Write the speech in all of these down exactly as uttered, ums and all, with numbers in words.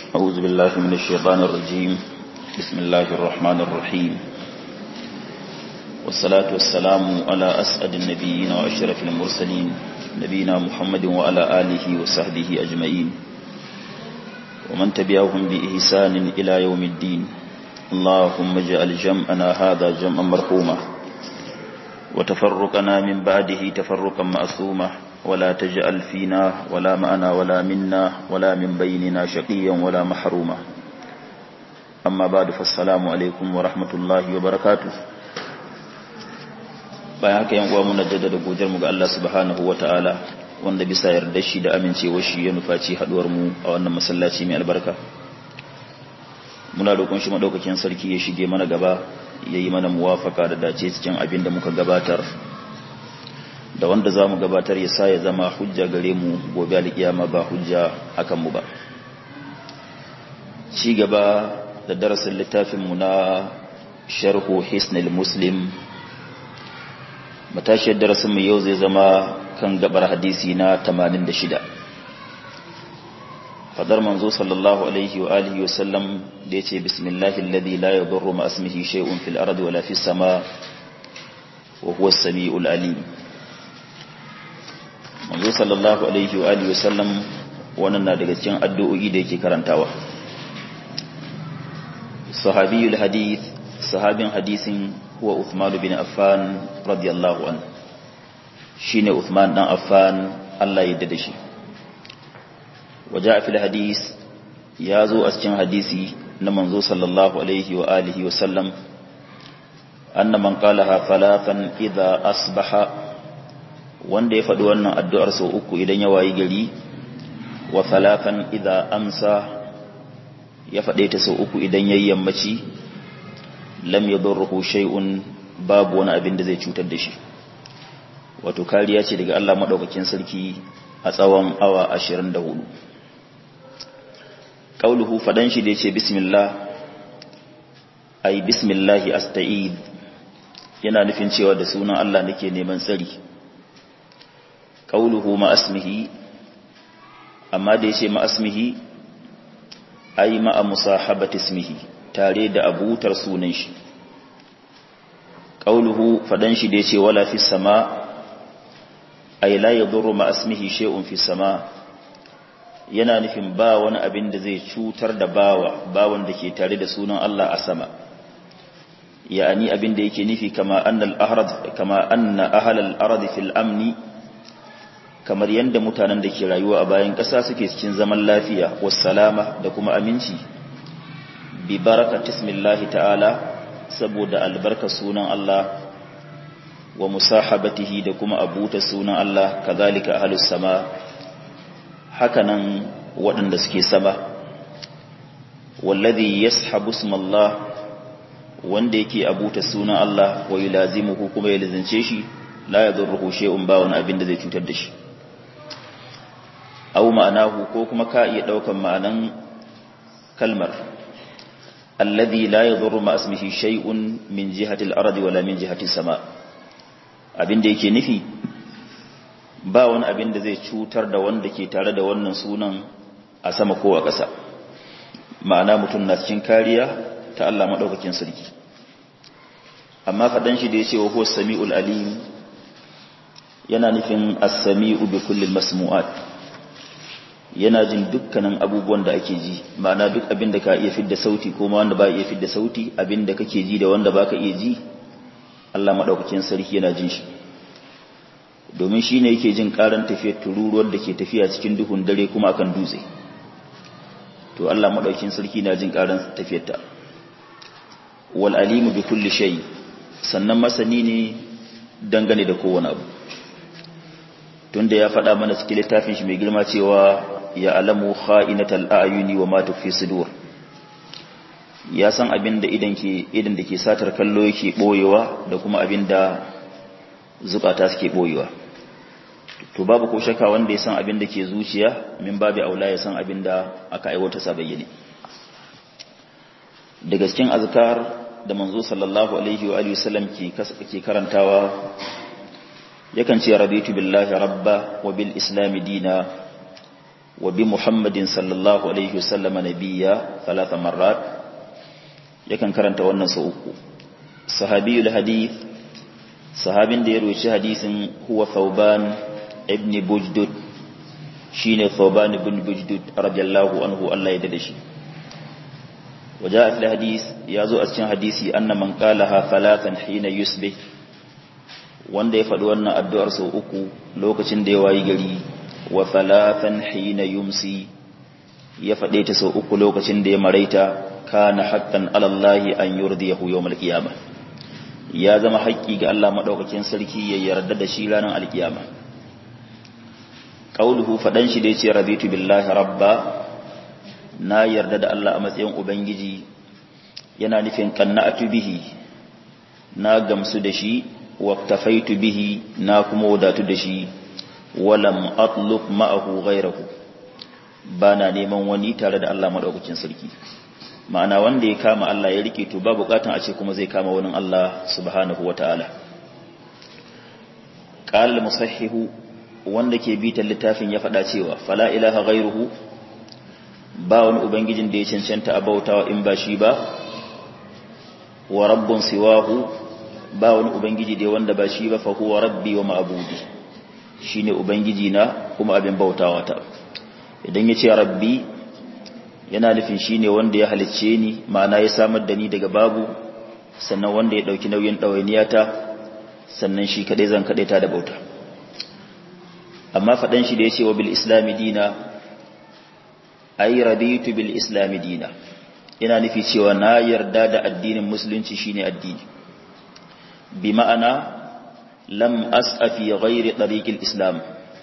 أعوذ بالله من الشيطان الرجيم. بسم الله الرحمن الرحيم، والصلاة والسلام على أسعد النبيين وأشرف المرسلين نبينا محمد وعلى آله وصحبه أجمعين ومن تبعهم بإحسان إلى يوم الدين. اللهم اجعل جمعنا هذا جمعا مرحوما وتفرقنا من بعده تفرقا معصوما، ولا تجعل فينا ولا معنا ولا منا ولا من بيننا شقيا ولا محروما. أما بعد، فالسلام عليكم ورحمة الله وبركاته. bayan haka yan uwa muna jaddada godiyar mu ga Allah subhanahu wataala wanda bisa yarda shi da amincewar shi ya nufaci haduwar mu a wannan masallaci mai albarka. Muna roƙon shi madaukakin sarki ya shige mana gaba, yayi mana muwafaka da dace cikin abin da muka gabatar da wanda zamu gabatar, ya sa ya zama hujja gare mu gobe alkiyama ba hujja akan mu ba. Ci gaba da darasin littafin mu na Sharhu Hisnul Muslim, matashiyar darasin mu yau zai zama kan gabar hadisi na tamanin da shida. Fadar manzo sallallahu alaihi wa alihi wa sallam da yace bismillahil ladhi la yadurru ma ismihi shay'un fil ardi wala fis sama wa huwa as-sami'ul alim. Manzo sallallahu alaihi wa alihi wa sallam wannan na daga cikin addu'o'i da yake karantawa. Sahabiyul hadith, sahabin hadisin huwa Uthman bin Affan radiyallahu anhu, shine Uthman dan Affan, Allah ya yarda da shi. Waja fil hadis, ya zo a cikin hadisi na manzo sallallahu alaihi wa alihi wa sallam, anna man qalaha thalathan idha asbaha, wanda ya faɗi wannan addu'ar sau uku idan ya wayi gari, wa thalathan idha amsa, ya faɗe ta sau uku idan yayi yammaci, lam yadurruhu shay'un, babu wani abin da zai cutar da shi. Wato kariya ce daga Allah madaukakin sarki a tsawon awa ashirin da hudu. Qauluhu, fadan shi da yace bismillah, ai bismillahi asta'id, yana nufin cewa da sunan Allah nake neman tsari. Qauluhu ma asmihi, amma da yace ma asmihi ai ma musahabati ismihi, tare da abutar sunan shi. Qauluhu, fadan shi da yace wala fis sama, ai la yadurru ma asmihi shay'un fis sama, yana nufin ba wani abin da zai cutar da bawa bawan da ke tare da sunan Allah a sama. Ya'ani abin da yake nufi kama annal ahrad kama anna ahlal ardi fil amni, kamar yanda mutanen da ke rayuwa a bayan ƙasa suke cikin zaman lafiya was salama da kuma aminci, bi barakati ismillahi ta'ala, saboda albarka sunan Allah, wa musahabatihi da kuma abuta sunan Allah, kazalika ahlus sama, hakanan waɗanda suke sama. Wallazi yashabu ismallah, wanda yake abuta sunan Allah, wa yulazimuhu kuma ya lazance shi, la yadurruhu shay'un, ba wani abin da zai cutar da shi. Aw ma'anahu, ko kuma ka iya daukan ma'anan kalmar alladhi la yadurru ma ismihi shay'un min jihati al-ardi wala min jihati as-sama, abin da yake nufi ba wani abin da zai cutar da wanda ke tare da wannan sunan a sama ko a ƙasa. Ma'ana mutum na cikin kariya ta Allah madaukakin sarki. Amma fadan shi da yace wa huwa as-sami'ul alim, yana nufin as-sami'u bi kulli al-masmu'at, yana jin dukkanin abubuwan da ake ji. Ma'ana duk abin da ka iya fidda sauti ko ma wanda ba iya fidda sauti, abin da kake ji da wanda baka iya ji, Allah madaukakin sarki yana jin shi. Domin shi ne yake jin karan tafiyar tururuwar da ke tafiya cikin duhun dare kuma akan dutse, to Allah madaukakin sarki na jin karan tafiyarta. Wal alimu bi kulli shay, sannan masani ne dangane da kowane abu, tunda ya faɗa mana cikin littafin shi mai girma cewa ya alamu kha'inatal a'yuni wa ma tukfi sudur, ya san abin da idan ke idan da ke satar kallo yake boyewa da kuma abin da zukata suke boyewa. To babu ko shakka wanda ya san abin da ke zuciya, min babu aula ya san abin da aka aiwata sa bayyane. Daga cikin azkar da manzo sallallahu alaihi wa alihi wasallam ke ke karantawa, yakan ce raditu billahi rabba wa bil islam dina wa bi Muhammadin sallallahu alaihi wasallam nabiyya thalatha marrat yakan karanta wannan sau uku. Sahabiyul hadith, sahabin da ya roci hadisin huwa Thawban ibn Bujdud, shine Thawban ibn Bujdud radiyallahu anhu, Allah ya dade shi. Waja'a fil hadith, yazo a cikin hadisi anna man qalaha thalathan hina yusbih, wanda ya faɗi wannan addu'ar sau uku lokacin da ya wayi gari, wa thalathan hina yumsi, ya faɗe ta sau uku lokacin da ya maraita, kana haqqan ala Allah an yurdiyahu yawm al-qiyamah, ya zama haƙƙi ga Allah madaukakin sarki ya yarda da shi ranar al-qiyama. Qauluhu, fadan shi da yace raditu billahi rabba, na yarda da Allah a matsayin ubangiji, yana nufin qanna'atu bihi, na gamsu da shi, waktafaitu bihi, na kuma wadatu da shi, walam atlub ma'ahu ghayrahu, bana neman wani tare da Allah madaukakin sarki. Ma'ana wanda ya kama Allah ya rike to ba bukatan a ce kuma zai kama wani Allah subhanahu wataala. Qala al-musahhihu, wanda ke bitan littafin ya faɗa cewa fala ilaha ghayruhu, ba wani ubangijin da ya cancanta a bautawa in ba shi ba, wa rabbun siwahu, ba wani ubangiji da wanda ba shi ba, fa huwa rabbi wa ma'budi, shine ubangiji na kuma abin bautawa ta. Idan ya ce rabbi, yana nufin shine wanda ya halicce ni, ma'ana ya samar da ni daga babu, sannan wanda ya dauki nauyin dawainiyata, sannan shi kadai zan kadaita da bauta. Amma fadan shi da yace wa bil islami dina, ay raditu bil islami dina, ina nufi cewa na yarda da addinin musulunci shine addini. Bi ma'ana lam as'a fi ghairi tariqil islam,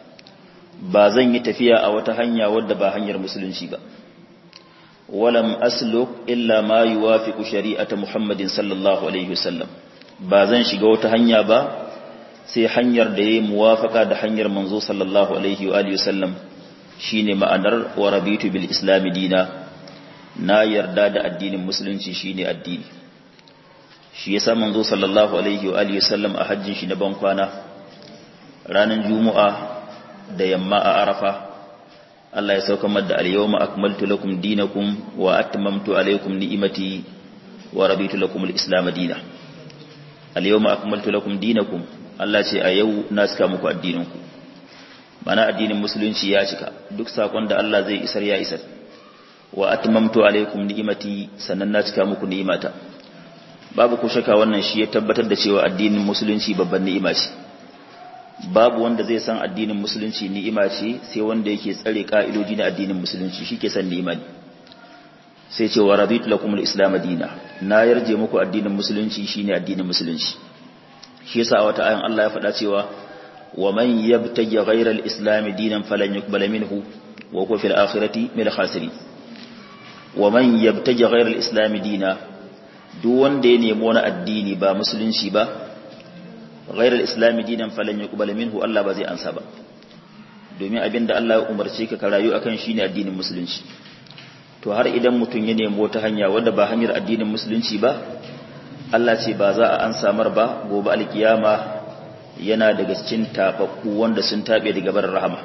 ba zan yi tafiya a wata hanya wadda ba hanyar musulunci ba. Walam asluk illa ma yuwafiqu shari'ata Muhammadin sallallahu alaihi wasallam, ba zan shiga wata hanya ba sai hanyar da yayi muwafaqa da hanyar manzo sallallahu alaihi wa alihi wasallam, shine ma'anar wa rabitu bil islam dina, na yarda da addinin musulunci shine addini. Shi yasa manzo sallallahu alaihi wa alihi wasallam a hajjin shi na ban kwana ranar Juma'a da yamma a Arafa, Allah ya sauka madda al-yawma akmaltu lakum dinakum wa atmamtu alaykum ni'mati wa raditu lakum al-islam dinan. Al-yawma akmaltu lakum dinakum, Allah ce a yau na cika muku addininku, mana addinin musulunci ya cika, duk sakon da Allah zai isar ya isar. Wa atmamtu alaykum ni'mati, sannan na cika muku ni'imata. Babu ko shaka wannan shi ya tabbatar da cewa addinin musulunci babban ni'ima ce. Babu wanda zai san addinin musulunci ni'ima ce sai wanda yake tsare ka'idoji na addinin musulunci, shi ke san ni'ima ne. Sai ce wa raditu lakum al-islam dinan, na yarje muku addinin musulunci shine addinin musulunci. Shi yasa a wata ayan Allah ya faɗa cewa wa man yabtaji ghayra al-islam dinan falan yuqbala minhu wa huwa fil akhirati min al-khasirin. Wa man yabtaji ghayra al-islam dinan, duk wanda ya nemi wani addini ba musulunci ba, ghairar islami dinan falan yuqbal minhu, Allah ba zai ansa ba. Domin abinda Allah ya umarce ka ka rayu akan shine addinin musulunci. To har idan mutum ya nemi wata hanya wanda ba hanyar addinin musulunci ba, Allah ce ba za a ansa mar ba, gobe alkiyama yana daga cikin tababbu wanda sun tabe daga bar rahama.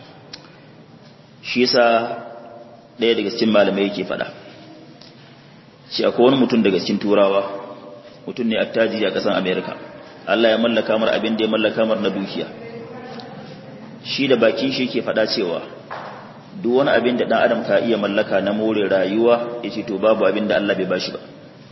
Shi yasa ɗaya daga cikin malamai yake faɗa, shi akwai wani mutum daga cikin turawa, mutum ne attajiri a ƙasar America, Allah ya mallaka mar abin da ya mallaka mar na dukiya. Shi da bakin shi yake faɗa cewa duk wani abin da ɗan adam ka iya mallaka na more rayuwa, yace to babu abin da Allah bai bashi ba.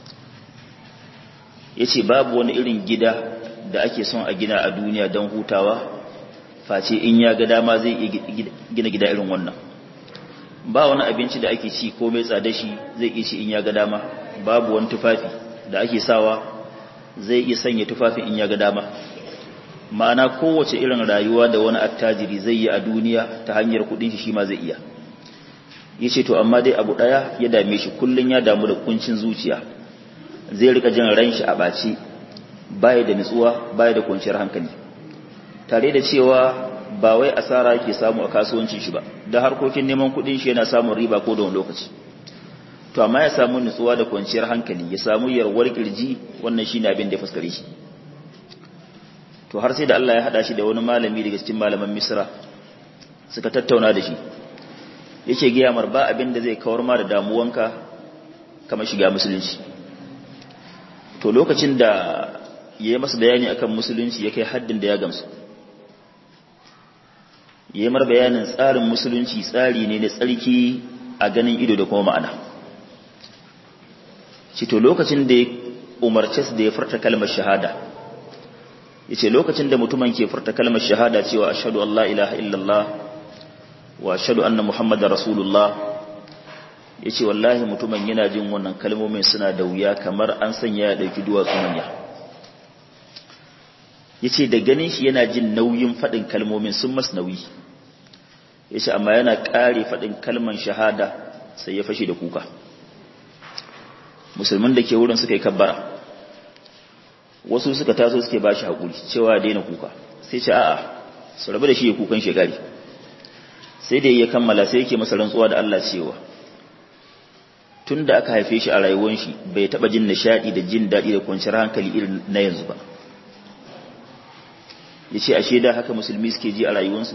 Yace babu wani irin gida da ake son a gina a duniya don hutawa, face in ya ga dama zai iya gina gida irin wannan. Ba wani abinci da ake ci ko mai tsada shi zai iya ci in ya ga dama, babu wani tufafi da ake sawa zai iya sanya tufafin in ya ga dama. Ma'ana kowace irin rayuwa da wani attajiri zai yi a duniya ta hanyar kudin shi shi ma zai iya. Yace to amma dai abu daya ya dame shi, kullun ya damu da kuncin zuciya, zai rika jin ran shi a baci, baya da nutsuwa, baya da kwanciyar hankali. Tare da cewa ba wai asara yake samu a kasuwancin shi ba, da harkokin neman kudin shi yana samun riba ko da wani lokaci. To amma ya samu nutsuwa da kwanciyar hankali, ya samu yarwar kirji, wannan shine abin da ya fuskare shi. To har sai da Allah ya hada shi da wani malami daga cikin malaman Misra, suka tattauna da shi. yake gaya mar ba abin da zai kawar ma da damuwanka kamar shiga musulunci. To lokacin da ya yi masa bayani akan musulunci ya kai haddin da ya gamsu, ya yi mar bayanin tsarin musulunci tsari ne na tsarki a ganin ido da kuma ma'ana. Ci to lokacin da ya umarce su da ya furta kalmar shahada, ya ce lokacin da mutumin ke furta kalmar shahada cewa ashhadu an la ilaha illallah wa ashhadu anna muhammadar rasulullah, ya ce wallahi mutumin yana jin wannan kalmomin suna da wuya kamar an sanya ya ɗauki duwatsu manya. Ya ce da ganin shi yana jin nauyin faɗin kalmomin sun masu nauyi, ya ce amma yana ƙare faɗin kalman shahada sai ya fashe da kuka. Musulmin da ke wurin suka yi kabbara, wasu suka taso suke ba shi haƙuri cewa daina kuka, sai ce a'a su rabu da shi ya kukan shekari. Sai da ya kammala sai yake masa rantsuwa da Allah cewa tun da aka haife shi a rayuwar shi bai taɓa jin nishaɗi da jin daɗi da kwanciyar hankali irin na yanzu ba. Ya ce ashe da haka musulmi suke ji a rayuwarsu.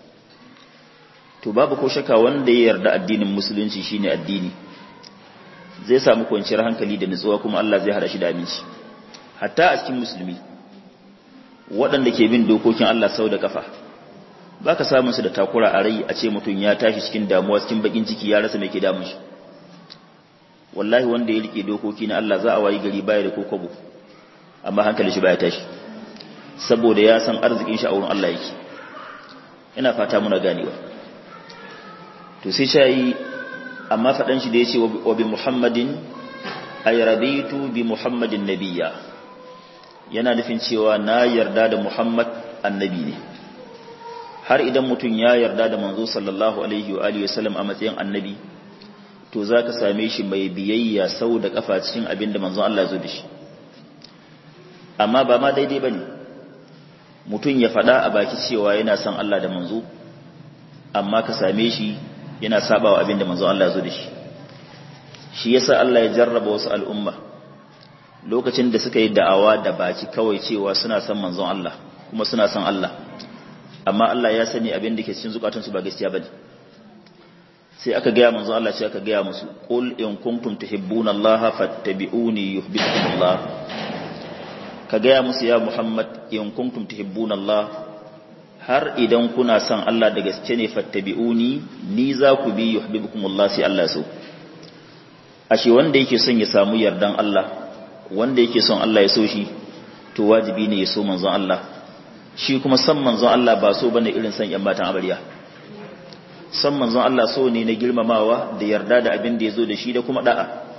To babu ko shaka wanda ya yarda addinin musulunci shine addini zai samu kwanciyar hankali da nutsuwa, kuma Allah zai hada shi da aminci. Hatta a cikin musulmi waɗanda ke bin dokokin Allah sau da kafa baka samun su da takura a rai a ce mutum ya tashi cikin damuwa cikin bakin ciki ya rasa mai ke damun shi. Wallahi wanda ya rike dokoki na Allah za a wayi gari baya da kokobo, amma hankali shi baya tashi saboda ya san arzikin shi a wurin Allah yake. Ina fata muna ganewa. To sai shayi amma faɗan shi da ya ce wa bi Muhammadin ay raditu bi Muhammadin nabiyya, yana nufin cewa na yarda da Muhammad annabi ne. Har idan mutum ya yarda da manzo sallallahu alaihi wa alihi wasallam a matsayin annabi, to zaka same shi mai biyayya sau da kafa cikin abin da manzon Allah ya zo da shi. Amma ba ma daidai bane mutum ya faɗa a baki cewa yana son Allah da manzo, amma ka same shi yana sabawa abin da manzon Allah ya zo da shi. Shi yasa Allah ya jarraba wasu al'umma lokacin da suka yi da'awa da baki kawai cewa suna son manzon Allah kuma suna son Allah, amma Allah ya sani abin da ke cikin zukatansu ba gaskiya bane. Sai aka gaya manzon Allah sai aka gaya musu qul in kuntum tuhibbuna Allah fattabi'uni yuhibbukumullah. Ka gaya musu ya Muhammad in kuntum tuhibbuna Allah, har idan kuna son Allah da gaske ne fattabi'uni ni za ku bi yuhibbukumullah sai Allah so. Ashe wanda yake son ya samu yardan Allah, wanda yake son Allah ya so shi, to wajibi ne ya so manzon Allah. Shi kuma san manzon Allah ba so bane irin san yan matan amarya. San manzon Allah so ne na girmamawa da yarda da abin da yazo da shi da kuma da'a.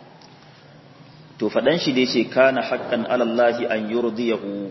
To fadan shi da yace kana haqqan ala Allah an yurdiyahu,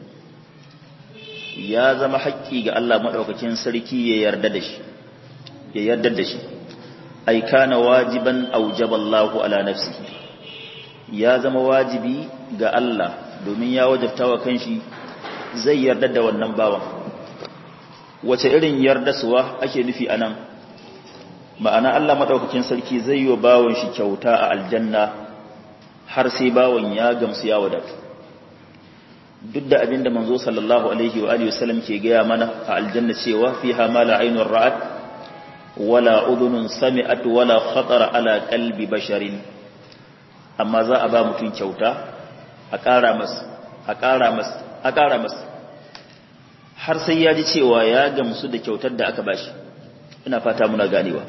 ya zama haƙƙi ga Allah madaukakin sarki ya yarda da shi, ya yarda da shi. Ai kana wajiban aujaballahu ala nafsihi, ya zama wajibi ga Allah domin ya wajabtawa kanshi zai yarda da wannan bawan. Wace irin yarda suwa ake nufi anan? Ma'ana Allah madaukakin sarki zai yi wa bawan shi kyauta a aljanna har sai bawan ya gamsu ya wadatu. Duk da abinda manzo sallallahu alaihi wa alihi wasallam ke gaya mana a aljanna cewa fiha ma la aynun ra'at wala udhunun sami'at wala khatara ala qalbi basharin, amma za a ba mutum kyauta a ƙara masa a ƙara masa a ƙara masa har sai ya ji cewa ya gamsu da kyautar da aka bashi. Ina fata muna ganewa.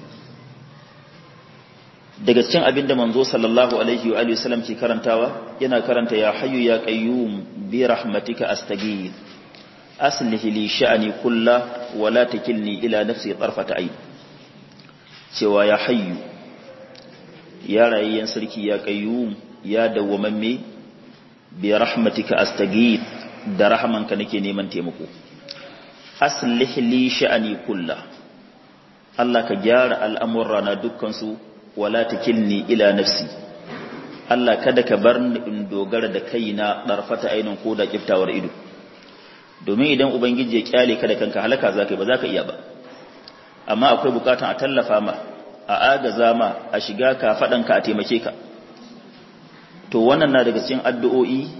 Daga cikin abinda manzo sallallahu alaihi wa alihi wasallam ke karantawa, yana karanta ya hayyu ya qayyum bi rahmatika astaghith aslih li sha'ni kullah wa la takilni ila nafsi tarfata ayn. Cewa ya hayyu, ya rayayyen sarki, ya qayyum, ya dawwamamme, bi rahmatika astaghith, da rahamanka nake neman taimako. Aslih li sha'ni kullah, Allah ka gyara al'amurra na dukkan su, wala takilni ila nafsi, Allah kada ka bar ni in dogara da kaina darfata ainin ko da kiftawar ido. Domin idan ubangiji ya kyale ka da kanka halaka zaka ba zaka iya ba. Amma akwai bukatan a tallafa ma, a agaza ma, a shiga ka fadanka a taimake ka. To wannan na daga cikin addu'o'i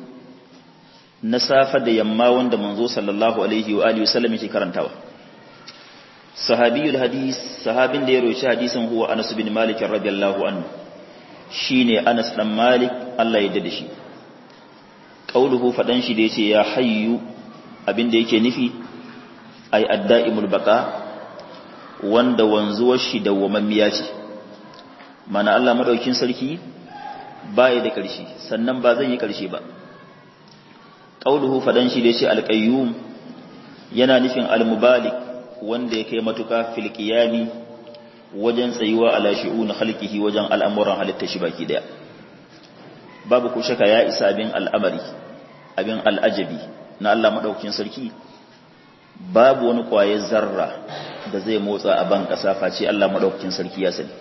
na safa da yamma wanda manzo sallallahu alaihi wa alihi wasallam yake karantawa. sahabiyul hadis sahabin da ya roci hadisin huwa Anas bin Malik radiyallahu anhu shine Anas dan Malik Allah ya dade shi qauluhu fadan shi da yace ya hayyu abinda yake nufi ay addaimul baqa wanda wanzuwar shi dawwamammiya ce mana Allah madaukin sarki baya da karshe sannan ba zan yi karshe ba qauluhu fadan shi da yace alqayyum yana nufin almubalik wanda ya kai matuka fil qiyami wajen tsayuwa ala shu'un khalqihi wajen al'amuran halitta shi baki daya babu ko shaka ya isa abin al'amari abin al'ajabi na Allah madaukakin sarki babu wani kwaye zarra da zai motsa a ban kasa face Allah madaukakin sarki ya sani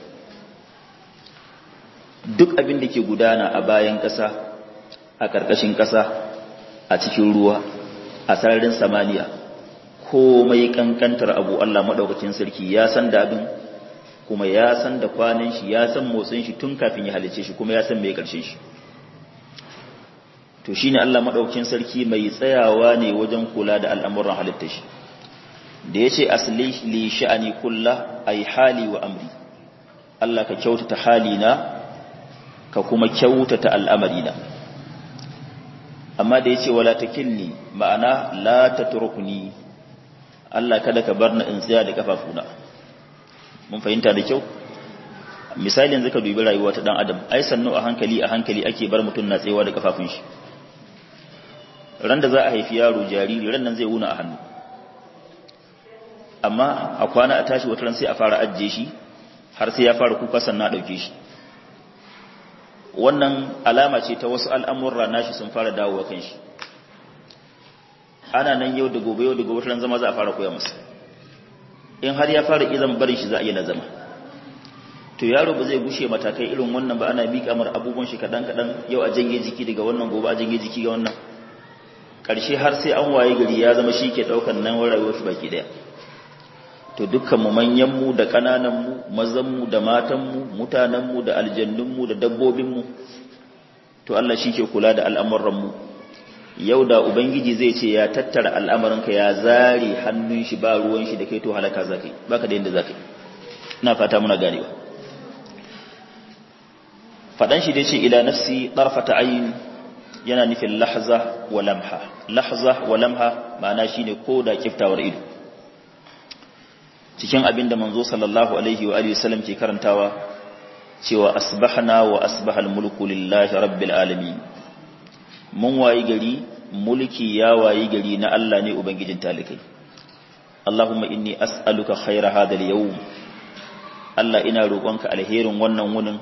duk abin da ke gudana a bayan kasa a karkashin kasa a cikin ruwa a sararin samaniya komai kankantar abu Allah madaukakin sarki ya san da abin kuma ya san da kwanan shi ya san motsin shi tun kafin ya halice shi kuma ya san mai karshen shi to shine Allah madaukakin sarki mai tsayawa ne wajen kula da al'amuran halittar shi da yace asli li sha'ani kullah ay hali wa amri Allah ka kyautata halina ka kuma kyautata al'amarina amma da yace wala takilni ma'ana la tatrukni Allah kada ka bar na in tsaya da kafafuna mun fahimta da kyau misali yanzu ka dubi rayuwa ta dan adam ai sannu a hankali a hankali ake bar mutum na tsayawa da kafafun shi ran da za a haifi yaro jariri ran nan zai wuna a hannu amma a kwana a tashi wata ran sai a fara ajje shi har sai ya fara kuka sannan a dauke shi wannan alama ce ta wasu al'amurra nashi sun fara dawowa kan shi ana nan yau da gobe yau da gobe ran zama za a fara koya masa in har ya fara izan barin shi za a yi na zama to yaro ba zai gushe matakai irin wannan ba ana miƙa mar abubuwan shi kadan kadan yau a janye jiki daga wannan gobe a janye jiki ga wannan karshe har sai an waye gari ya zama shi ke daukan nan rayuwar shi baki daya to dukkan mu manyan mu da kananan mu mazan mu da matan mu mutanen mu da aljannun mu da dabbobin mu to Allah shi ke kula da al'amuran mu yau da ubangiji zai ce ya tattara al'amarinka ya zare hannun shi ba ruwan shi da kai to halaka zakai baka da yanda zakai ina fata muna ganewa fadan shi da ce ila nafsi tarfata ayn yana nufin lahza wa lamha lahza wa lamha ma'ana shine koda kiftawar ido cikin abinda manzo sallallahu alaihi wa alihi wasallam ke karantawa cewa asbahna wa asbahal mulku lillahi rabbil alamin mun wayi gari mulki ya wayi gari na Allah ne ubangijin talikai Allahumma inni as'aluka khaira hadha al-yawm Allah ina roƙonka alherin wannan wunin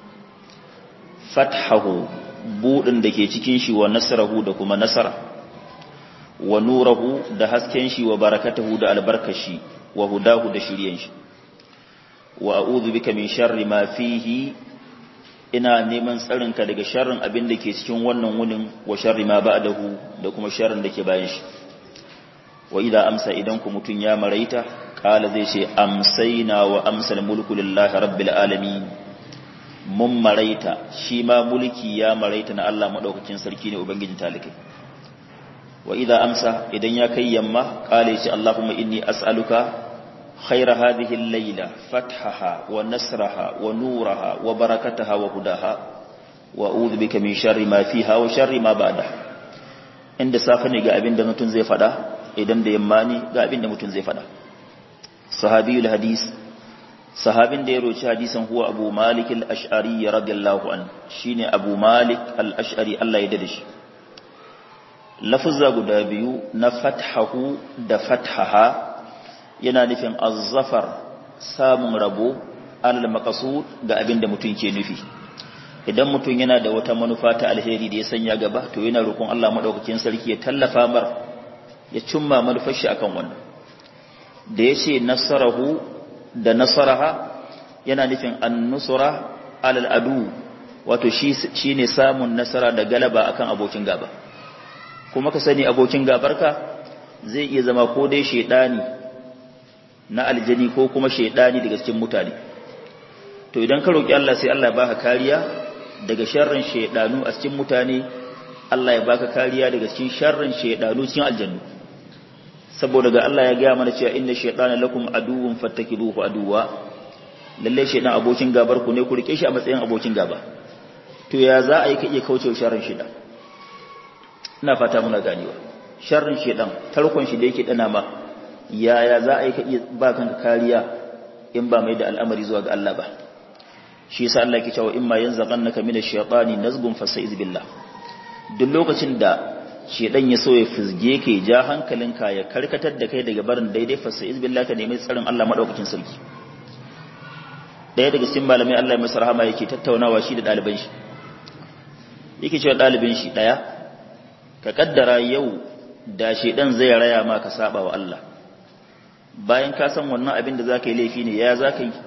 fathahu budin dake cikin shi wa nasrahu da kuma nasara wa nurahu da hasken shi wa barakatuhu da albarkashi wa hudahu da shiriyan shi wa a'udhu bika min sharri ma fihi ina neman tsarinka daga sharrin abin da ke cikin wannan wunin wa sharri ma ba'dahu da kuma sharrin da ke bayan shi wa idza amsa idan ku mutun ya maraita kala zai ce amsayna wa amsal mulku lillahi rabbil alamin mun maraita shi ma mulki ya maraita na Allah madaukakin sarki ne ubangijin talikai wa idza amsa idan ya kai yamma kala ya ce Allahumma inni as'aluka خير هذه الليلة فتحها ونصرها ونورها وبركتها وهداها وأعوذ بك من شر ما فيها وشر ما بعدها عند سافني ga abin da mutun zai fada idan da yammani ga abin da mutun zai fada sahabiyul hadis sahabin da ya roci hadisan huwa Abu Malik al-Ash'ari radiyallahu anhu shine Abu Malik al-Ash'ari Allah ya dade shi lafuzza guda biyu na fathahu da fathaha yana nufin azzafar samun rabo alal maqsud ga abin da mutum ke nufi idan mutum yana da wata manufa ta alheri da ya sanya gaba to yana roƙon Allah madaukakin sarki ya tallafa mar ya cimma manufar shi akan wannan da yace nasarahu da nasaraha yana nufin an-nusra alal adu wato shi shine samun nasara da galaba akan abokin gaba kuma ka sani abokin gabarka zai iya zama ko dai shedani na aljani ko kuma shedani daga cikin mutane to idan ka roki Allah sai Allah ya baka kariya daga sharrin shedanu a cikin mutane Allah ya baka kariya daga cikin sharrin shedanu cikin aljannu saboda ga Allah ya ga mana cewa inna shaytana lakum aduwwun fattakiduhu aduwwa, lalle shaytan abokin gabar ku ne, ku rike shi a matsayin abokin gaba. To ya za a yi ka iya kaucewa sharrin shaytan? Ina fata muna ganewa. Sharrin shaytan tarkon shi da yake dana ma, yaya za a yi ka iya ba kanka kariya in ba mai da al'amari zuwa ga Allah ba. Shi yasa Allah yake cewa imma yanzaghannaka minash shaytani nazghun fasta'iz billah. Duk lokacin da shedan ya so ya fizge ka ja hankalinka ya karkatar da kai daga barin daidai fasta'iz billah, ka nemi tsarin Allah madaukakin sarki. Daya daga cikin malamai Allah ya masa rahama yake tattaunawa shi da daliban shi. Yake cewa dalibin shi daya, ka kaddara yau da shedan zai raya ma ka saba wa Allah. Bayan ka san wannan abin da zaka yi laifi ne, ya zaka yi?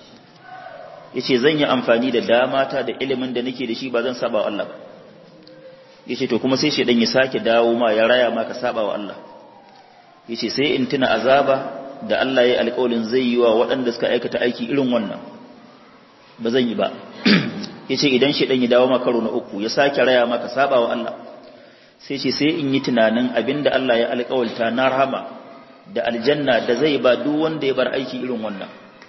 Yace zan yi amfani da damata da ilimin da nake da shi, ba zan saba wa Allah ba. Yace to kuma sai shedan ya sake dawo ma ya raya ma ka saba wa Allah. Yace sai in tuna azaba da Allah ya alƙawarin zai yi wa waɗanda suka aikata aiki irin wannan, ba zan yi ba. Yace idan shedan ya dawo ma karo na uku ya sake raya ma ka saba wa Allah, sai ce sai in yi tunanin abinda Allah ya alƙawalta na rahama da aljanna da zai ba duk wanda ya bar aiki irin wannan.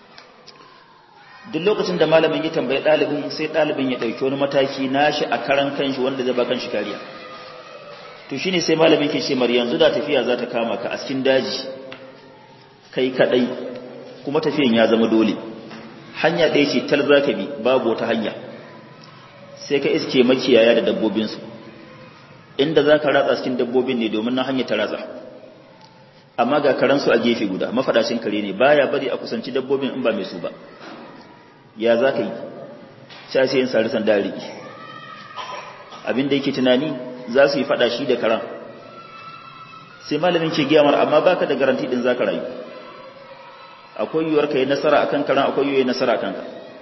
Duk lokacin da malamin ya tambayi ɗalibin, sai ɗalibin ya ɗauki wani mataki nashi a karan kanshi wanda zai ba kanshi kariya. To shine sai malamin ke ce mar yanzu da tafiya za ta kama ka a cikin daji kai kadai, kuma tafiyan ya zama dole, hanya ɗaya ce tal za ka bi, babu wata hanya. Sai ka iske makiyaya da dabbobinsu, inda za ka ratsa cikin dabbobin ne domin na hanya ta ratsa, amma ga karansu a gefe guda, mafaɗacin kare ne, baya bari a kusanci dabbobin in ba mai su ba. Ya za ka yi? Sai sai yin sari sanda riƙi. Abin da yake tunani za su yi faɗa shi da karan. Sai malamin ke giyamar, amma baka da garanti ɗin za ka rayu. Akwai yiwuwar ka yi nasara akan karan, akwai yiwuwar nasara akan ka.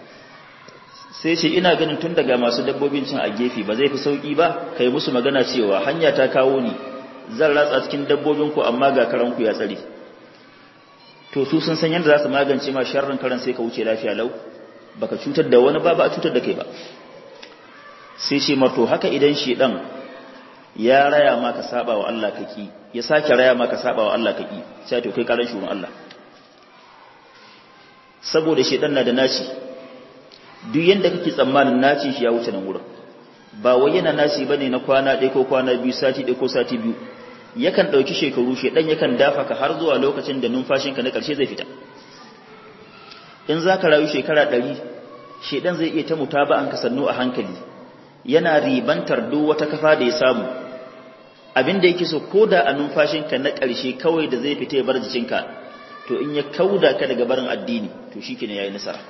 Sai ce ina ganin tun daga masu dabbobin cin a gefe ba zai fi sauƙi ba, ka yi musu magana cewa hanya ta kawo ni, zan ratsa cikin dabbobinku amma ga karanku ya tsare. To su sun san yadda za su magance ma sharrin karan, sai ka wuce lafiya lau, baka cutar da wani ba, ba a cutar da kai ba. Sai ce marto haka idan shedan ya raya maka saba wa Allah kaki, ya sake raya maka saba wa Allah kaki, sai to kai karan shugaban Allah. Saboda shedan na da naci, duk yanda kake tsammanin naci shi ya wuce nan wurin. Ba wai yana naci bane na kwana ɗaya ko kwana biyu, sati ɗaya ko sati biyu. Yakan ɗauki shekaru, shedan yakan dafa ka har zuwa lokacin da numfashinka na ƙarshe zai fita. In za ka rayu shekara ɗari, shedan zai iya ta mutaba'an ka sannu a hankali, yana ribantar duk wata kafa da ya samu. Abin da yake so ko da a numfashinka na ƙarshe kawai da zai fita ya bar jikinka, to in ya kauda ka daga barin addini, to shi kenan yayi nasara.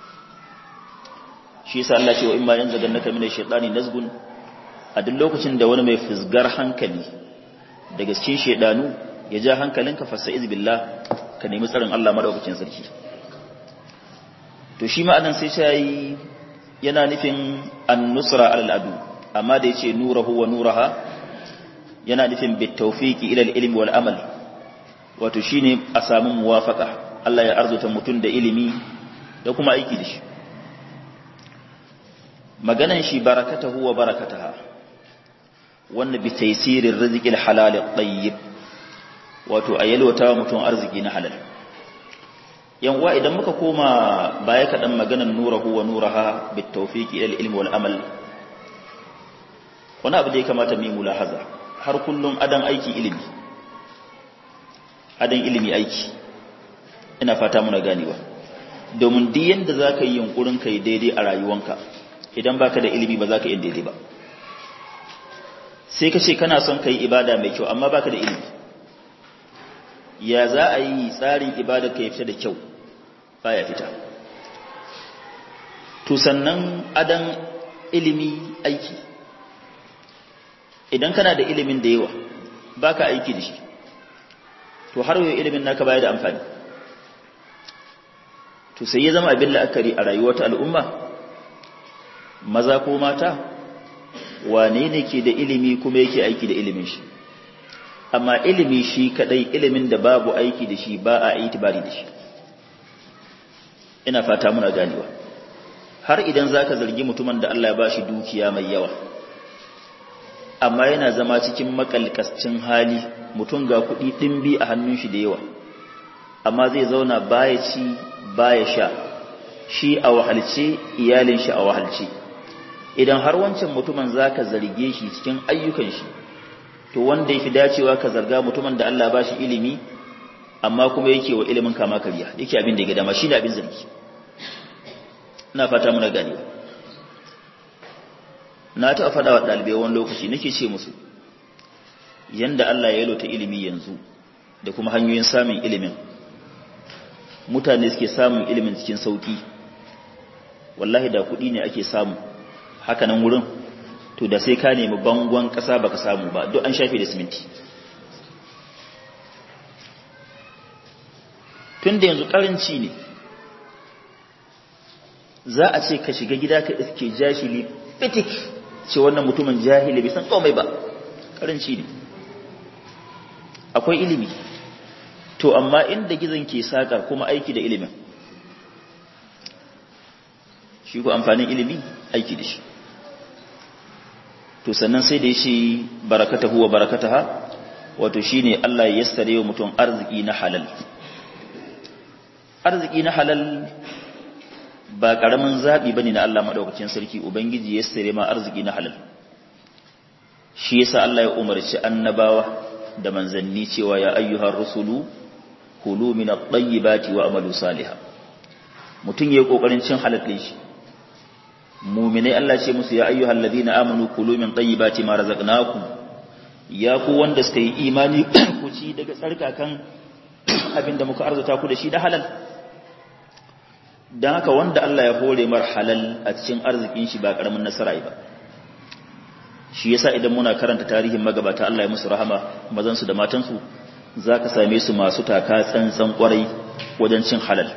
Shi yasa Allah ce wa imma yanzaghannaka minash shaitani nazgun, a duk lokacin da wani mai fisgar hankali daga cikin shedanu ya ja hankalinka, fasta'iz billah, ka nemi tsarin Allah madaukakin sarki. To shi ma'anan sai shayi yana nufin an-nusra al-adu, amma da yace nurahu wa nuraha yana nufin bitawfiqi ila al-ilmi wal amal, wato shine a samu muwafaqa, Allah ya arzuta mutun da ilimi da kuma aiki da shi. Maganan shi barakatahu wa barakataha, wannan bi taysirir rizqil halal at-tayyib, wato ayalwata mutun arziki na halal. Yanwa idan muka koma baya kaɗan maganan nurahu wa nuraha bit tawfiqi ila al-ilmi wal amal, wani abu da ya kamata mu mulahaza, har kullum adan aiki ilimi, adan ilimi aiki, ina fata muna ganewa. Domin duk yanda zaka yi yunkurin kai daidai a rayuwanka, idan baka da ilimi ba zaka yi daidai ba. Sai ka ce kana son kai ibada mai kyau amma baka da ilimi, ya za a yi tsarin ibada ka ya fita da kyau? Baya fita. To sannan adan ilimi aiki, idan kana da ilimin da yawa baka aiki da shi, to har yau ilimin naka baya da amfani. To sai ya zama abin la'akari a rayuwar al'umma, maza ko mata, wane ne ke da ilimi kuma yake aiki da ilimin shi? Amma ilimi shi kadai, ilimin da babu aiki da shi, ba a itibari da shi. Ina fata muna ganewa. Har idan zaka zargi mutumin da Allah ya bashi dukiya mai yawa, amma yana zama cikin makalkascin hali, mutum ga kuɗi ɗimbi a hannun shi da yawa, amma zai zauna baya ci baya sha, shi a wahalce, iyalin shi a wahalce. Idan har wancan mutumin za ka zarge shi cikin ayyukan shi, to wanda ya fi dacewa ka zarga mutumin da Allah ba shi ilimi, amma kuma yake wa ilimin kama karya, yake abin da ya dama, shi ne abin zargi. Ina fata muna ganewa. Na taɓa faɗa wa ɗalibai wani lokaci nake ce musu, yanda Allah ya yalota ilimi yanzu da kuma hanyoyin samun ilimin, mutane suke samun ilimin cikin sauƙi, wallahi da kuɗi ne ake samu haka nan wurin, to da sai ka nemi bangon ƙasa baka samu ba, duk an shafe da siminti. Tun da yanzu ƙaranci ne, za a ce ka shiga gida ka iske jahili fitik, ce wannan mutumin jahili bai san komai ba, ƙaranci ne. Akwai ilimi, to amma inda gizon ke sakar kuma aiki da ilimin, shi ko amfanin ilimi aiki da shi. To sannan sai da shi barakatahu wa barakataha, wato shine Allah ya yassare wa mutum arziki na halal. Arziki na halal ba karamin zabi bane na Allah madaukakin sarki, ubangiji ya yassare ma arziki na halal. Shi yasa Allah ya umarci annabawa da manzanni cewa ya ayyuhar rusulu kulu min at-tayyibati wa amalu salihah. Mutum yayi kokarin cin halal din shi. Mu'minai Allah ce musu ya ayyuhal ladina amanu kulu min tayyibati ma razaqnakum, ya ku wanda suka yi imani ku ci daga tsarkakan abinda muka arzuta ku da shi da halal. Dan haka wanda Allah ya hore mar halal a cikin arzikin shi ba karamin nasara ba. Shi yasa idan muna karanta tarihin magabata Allah ya musu rahama, mazan su da matan su, zaka same su masu taka tsantsan kwarai wajen cin halal.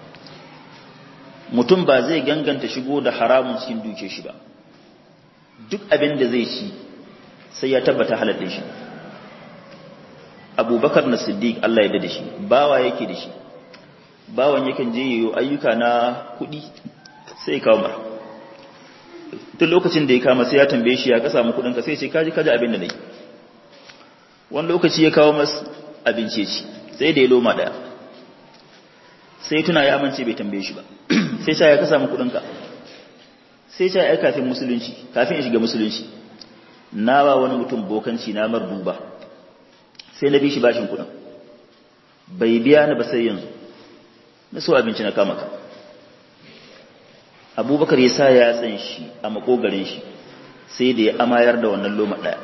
Mutum ba zai ganganta shigo da haramun cikin duke shi ba, duk abin da zai ci sai ya tabbata halal din shi. Abubakar na Siddiq Allah ya dade shi, bawa yake da shi, bawan yakan je yayo ayyuka na kuɗi sai kawo mar. Tun lokacin da ya kama sai ya tambaye shi ya ka samu kuɗin ka, sai ce kaji kaji abin da nayi. Wani lokaci ya kawo mas abinci ci, sai da ya loma daya, sai tuna ya amince bai tambaye shi ba. Sai sha ya ka samu kudinka, sai sha ya kafin musulunci, kafin ya shiga musulunci, na ba wani mutum bokanci na mar duba, sai na bi shi bashin kudin, bai biya ni ba sai yanzu, na so abinci na kama ka. Abubakar ya sa ya tsan shi a makogarin shi, sai da ya amayar da wannan loma ɗaya.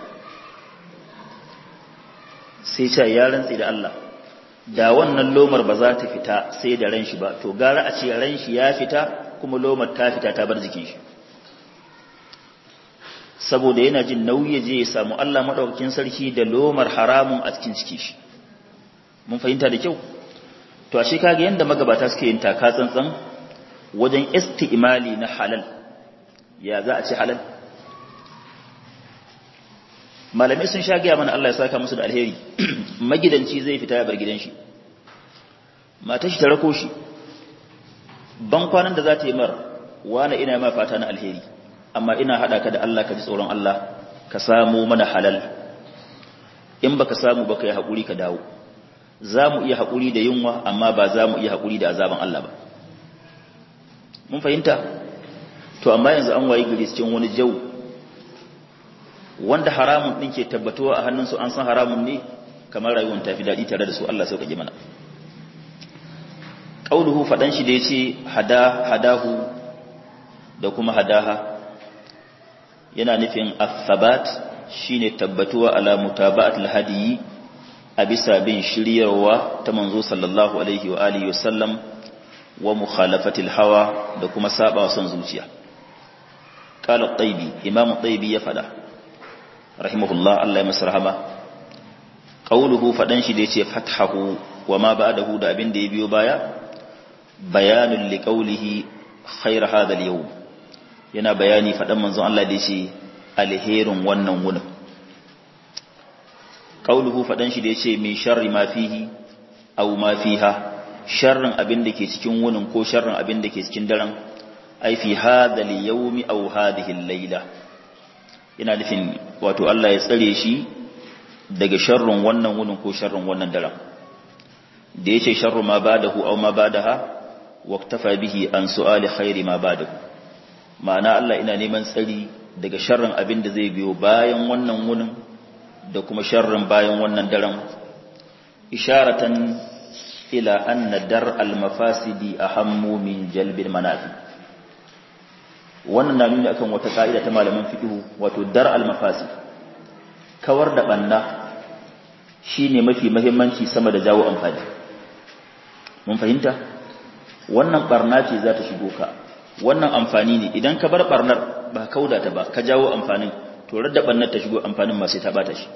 Sai sha ya rantsi da Allah, da wannan lomar ba za ta fita sai da ran shi ba, to gara a ce ran shi ya fita kuma lomar ta fita ta bar jikin shi, saboda yana jin nauyi je ya samu Allah madaukakin sarki da lomar haramun a cikin ciki shi. Mun fahimta da kyau? To ashe kage yanda magabata suke yin taka tsantsan wajen isti'mali na halal. Ya za a ce halal? Malamai sun sha gaya mana Allah ya saka musu da alheri. Magidanci zai fita ya bar gidan shi, matar shi ta rako shi, ban kwanan da za ta yi mar, wani ina ma fata na alheri, amma ina haɗa ka da Allah, ka ji tsoron Allah, ka samu mana halal. In baka samu baka yi haƙuri ka dawo. Za mu iya haƙuri da yunwa, amma ba za mu iya haƙuri da azaban Allah ba. Mun fahimta? To amma yanzu an wayi gari cikin wani jau wanda haramun ɗin ke tabbatuwa a hannunsu, an san haramun ne, kamar rayuwar tafi daɗi tare da su. Allah sauƙaƙe mana. Ƙauluhu faɗan shi da ya ce hada hadahu da kuma hadaha, yana nufin athabat shine tabbatuwa ala mutaba'atul hadiyi, a bisa bin shiryarwa ta manzo sallallahu alaihi wa alihi wasallam, wa mukhalafatil hawa da kuma saba son zuciya. Qala at-Taybi, Imam at-Taybi ya faɗa rahimahullah, Allah ya masa rahama. Qauluhu fadan shi da yace fathahu wa ma ba'dahu da abin da ya biyo baya, bayanul liqaulihi khair hadha al-yawm, yana bayani fadan manzon Allah da yace alherin wannan wunin. Qauluhu fadan shi da yace min sharri ma fihi aw ma fiha, sharrin abin da ke cikin wunin ko sharrin abin da ke cikin daren, ai fi hadha al-yawmi aw hadhihi al-layla, yana nufin wato Allah ya tsare shi daga sharrin wannan wunin ko sharrin wannan daren da yace sharru ma ba'dahu aw ma ba'daha waqtafa bihi an su'ali khairi ma ba'dahu ma'ana Allah ina neman tsari daga sharrin abin da zai biyo bayan wannan wunin da kuma sharrin bayan wannan daren isharatan ila anna dar al-mafasidi ahammu min jalbil manafi wannan na nuni akan wata ka'ida ta malaman fiqh wato dar al-mafasid kawar da banna shine mafi muhimmanci sama da jawo amfani mun fahimta wannan barna ce za ta shigo ka wannan amfani ne idan ka bar barnar ba kauda ta ba ka jawo amfanin to radda barnar ta shigo amfanin ma sai ta bata shi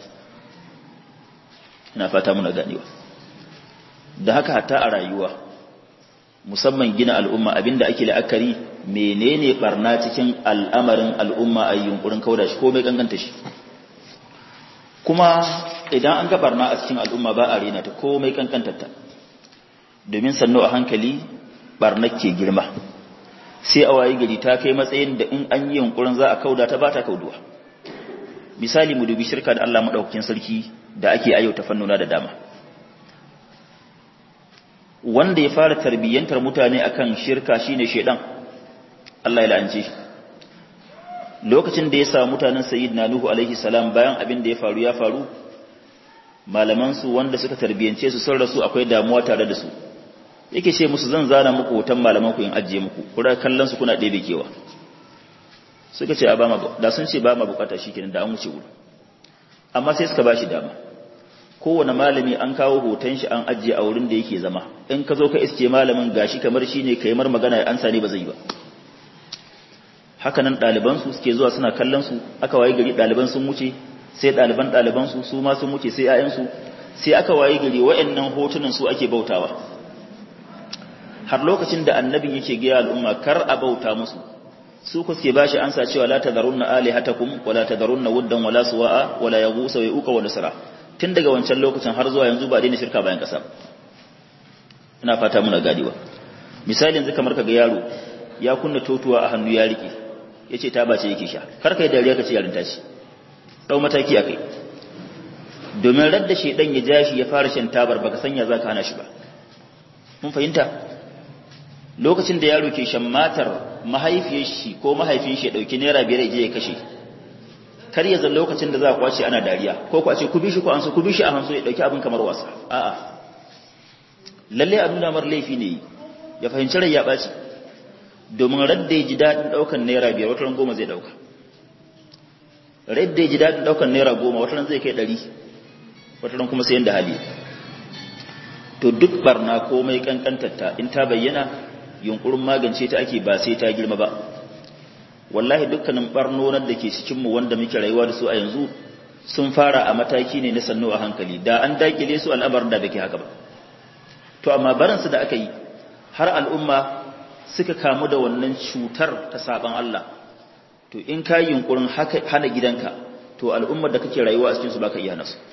ina fata muna ganewa da haka hatta a rayuwa musamman gina al'umma abinda ake la'akari menene barna cikin al'amarin al'umma a yunkurin kauda shi ko mai ganganta shi kuma idan an ga barna a cikin al'umma ba a rena ta ko mai kankantarta domin sannu a hankali barnar ke girma sai a wayi gari ta kai matsayin da in an yi yunkurin za a kauda ta ba ta kauduwa misali mu dubi shirka da Allah madaukakin sarki da ake ayyauta fannuna da dama wanda ya fara tarbiyyantar mutane akan shirka shine shedan Allah ya la'ance shi lokacin da ya sa mutanen sayyidina nuhu alaihi salam bayan abin da ya faru ya faru malaman su wanda suka tarbiyyance su sun rasu akwai damuwa tare da su yake ce musu zan zana muku hoton malaman ku in ajiye muku kura kallon su kuna ɗebe kewa suka ce a ba ma da sun ce ba ma bukata shikenan da an wuce wuri amma sai suka bashi dama kowane malami an kawo hoton shi an ajiye a wurin da yake zama in ka zo ka iske malamin gashi kamar shine kai mar magana ya ansa ne ba zai ba haka nan ɗaliban su suke zuwa suna kallon su aka waye gari ɗaliban sun wuce sai ɗaliban ɗaliban su su ma sun wuce sai ƴaƴan su sai aka waye gari waɗannan hotunan su ake bautawa har lokacin da annabin yake ga al'umma kar a bauta musu su ku suke bashi ansa cewa la tadarunna alihatakum wala tadarunna wuddan wala suwa'a wala yaghusa wa yuqa wa nasra tun daga wancan lokacin har zuwa yanzu ba daina shirka bayan kasa ina fata muna gadiwa misali yanzu kamar kaga yaro ya kunna totuwa a hannu ya rike yace ta bace yake sha kar kai dariya kace yarinta shi dau mataki akai domin radda shedan ya jashi ya fara shan tabar baka sanya zaka hana shi ba mun fahimta lokacin da yaro ke shan matar mahaifiyar shi ko mahaifin shi ya dauki naira biyar ya je ya kashe kar ya zan lokacin da za a kwace ana dariya ko ku a ce ku bi shi ko an so ku bi shi a hanso ya dauki abin kamar wasa a'a lalle a nuna mar laifi ne ya fahimci rai ya baci domin radda ya ji dadin daukan naira biyar wata ran goma zai dauka radda ya ji dadin daukan naira goma wata ran zai kai ɗari wata ran kuma sai yanda hali to duk barna komai kankantarta in ta bayyana yunkurin magance ta ake ba sai ta girma ba wallahi dukkanin barnonar da ke cikinmu wanda muke rayuwa da su a yanzu sun fara a mataki ne na sannu a hankali da an dakile su al'amarin da bake haka ba to amma barinsu da aka yi har al'umma suka kamu da wannan cutar ta saban Allah to in ka yi yunkurin hana gidanka to al'ummar da kake rayuwa a cikinsu baka iya nasu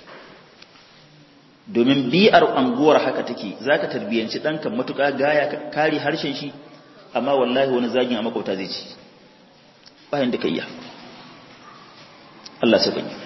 domin bi'ar anguwar haka take zaka tarbiyanci danka matuƙa gaya kare harshen shi amma wallahi wani zagin a makauta zai ci bayan da kayya Allah sai bani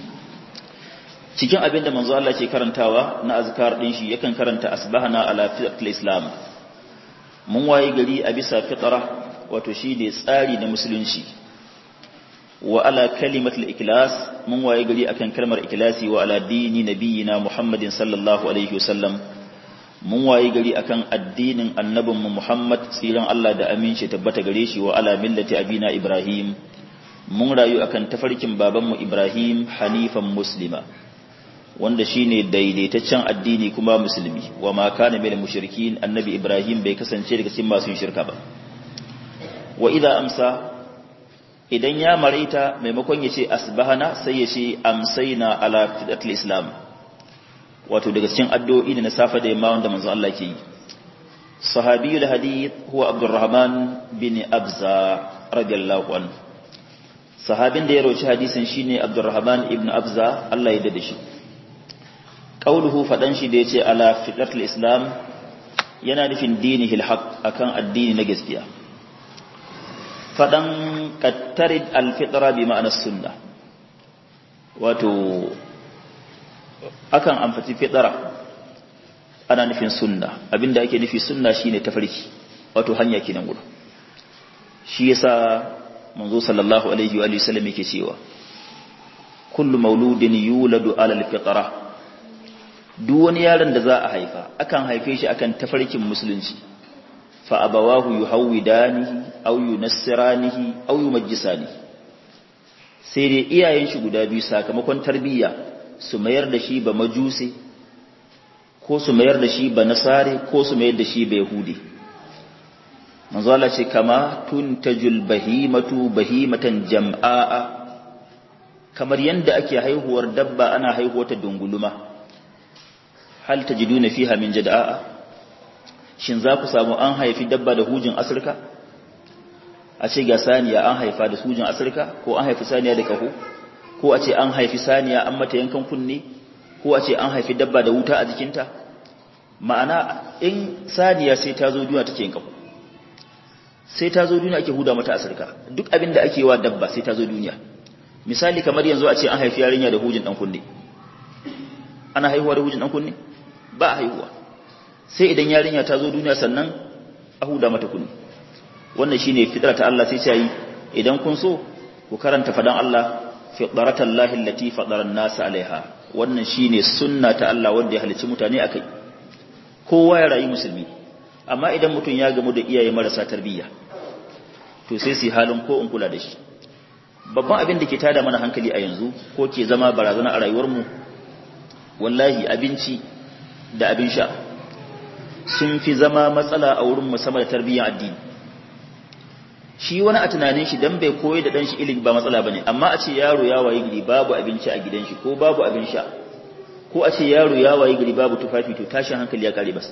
cikin abinda manzo Allah ke karantawa na azkar din shi yakan karanta asbahana ala fitratil islam mun waye gari a bisa fitra wato shi ne tsari na musulunci wa ala kalimatul ikhlas mun waye gari akan kalmar ikhlasi wa ala dini nabiyina muhammadin sallallahu alaihi wasallam mun waye gari akan addinin annabinmu muhammad tsiran Allah da aminci tabbata gare shi wa ala millati abina ibrahim mun rayu akan tafarkin babanmu ibrahim hanifan muslima wanda shine daidaitaccen addini kuma musulmi wa ma kana minal mushrikin annabi ibrahim bai kasance daga cikin masu shirka ba wa idza amsa idan ya maraita maimakon ya ce asbahana sai ya ce amsaina ala fidatul islam wato daga cikin addu'o'i na safa da yamma wanda manzo Allah ke yi sahabiyul hadith huwa abdurrahman bin abza radiyallahu anhu sahabin da ya roci hadisin shine abdurrahman ibn abza Allah ya dade shi qauluhu fadan shi da yace ala fidatul islam yana nufin dinihil haqq akan addini na gaskiya fadan qattarid alfitra bi ma'ana sunna wato akan amfati fitara ana nufin sunna, abinda ake nufi sunna shine tafarki, wato hanya kenan gudu. Shi yasa manzo sallallahu alaihi wa sallam yake cewa kullu mauludin yuladu ala al-fitra, duk wani yaron da za a haifa akan haife shi akan tafarkin musulunci, fa abawahu yuhawidanihi aw yunassiranihi aw yumajjisanihi, sai dai iyayen shi guda biyu sakamakon tarbiyya su mayar da shi ba majusi ko su mayar da shi ba nasare ko su mayar da shi ba yahudi. Manzo Allah ce kama tuntajul bahimatu bahimatan jam'a'a, kamar yanda ake haihuwar dabba ana haihuwar ta dunguluma, hal tajiduna fiha min jad'a, shin za ku samu an haifi dabba da hujin asirka? A ce ga saniya an haifa da hujin asirka, ko an haifi saniya da kaho, ko a ce an haifi saniya an mata yankan kunne, ko a ce an haifi dabba da wuta a jikinta. Ma'ana in saniya sai ta zo duniya take yin kaho, sai ta zo duniya ake huda mata asirka, duk abin da ake wa dabba sai ta zo duniya. Misali kamar yanzu a ce an haifi yarinya da hujin dan kunne, ana haihuwa da hujin dan kunne? Ba a haihuwa, sai idan yarinya ta zo duniya sannan a huda mata kunne. Wannan shine fitrar ta Allah. Sai ce yi idan kun so ku karanta fadan Allah, fitratallahi allati fatara an-nas alaiha, wannan shine sunna ta Allah wanda ya halicci mutane akai. Kowa ya rayu musulmi, amma idan mutum ya gamu da iyaye marasa tarbiyya to sai su halin ko in kula da shi. Babban abin da ke tada mana hankali a yanzu ko ke zama barazana a rayuwar mu, wallahi abinci da abin sha sun fi zama matsala a wurin mu sama da tarbiyyar addini. Shi wani a tunanin shi dan bai koyi da dan shi ilimi ba matsala bane, amma a ce yaro ya wayi gari babu abinci a gidan shi ko babu abin sha, ko a ce yaro ya wayi gari babu tufafi, to tashin hankali ya kare bas.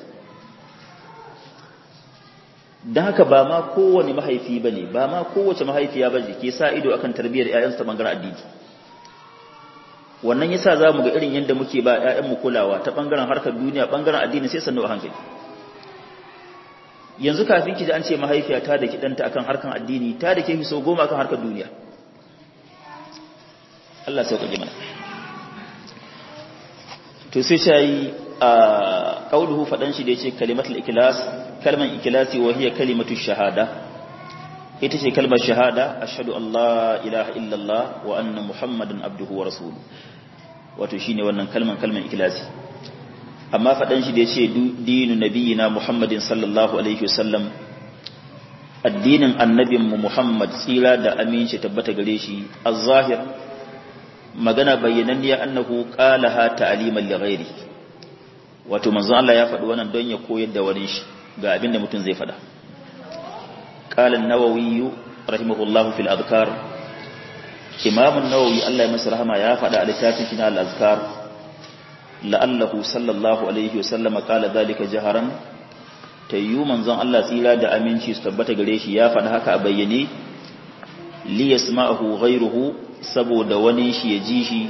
Dan haka ba ma kowane mahaifi bane, ba ma kowace mahaifiya bace ke sa ido akan tarbiyyar ƴaƴansu ta bangaren addini. Wannan yasa zamu ga irin yanda muke ba ƴaƴanmu kulawa ta bangaren harkar duniya, bangaren addini sai sannu a hankali. Yanzu kafin ki ji an ce mahaifiya ta da kidanta akan harkan addini, ta da ke fi so goma akan harkar duniya. Allah sai sauƙaƙe mana. To sai shayi a qauluhu fadan shi da yace kalimatul ikhlas, kalman ikhlasi wa hiya kalimatu shahada, ita ce kalmar shahada, ashhadu an la ilaha illallah wa anna muhammadan abduhu wa rasuluhu. Wato shine wannan kalman kalman ikhlasi. Amma faɗan shi da ya ce dinu nabiyina Muhammadin sallallahu alaihi wasallam, addinin annabinmu Muhammad tsira da aminci tabbata gare shi, az-zahir magana bayyananniya annahu qalaha ta'liman li ghairi, wato manzon Allah ya faɗi wannan don ya koyar da wani shi ga abinda mutum zai faɗa. Qala an-Nawawi rahimahullahu fil adhkar, Imam an-Nawawi Allah ya masa rahama ya faɗa a littafin shi na al-azkar, la'allahu sallallahu alaihi wasallama qala dhalika jaharan, tayyu manzon Allah tsira da aminci su tabbata gare shi ya faɗa haka a bayyane, li yasma'ahu ghayruhu, saboda wani shi ya ji shi,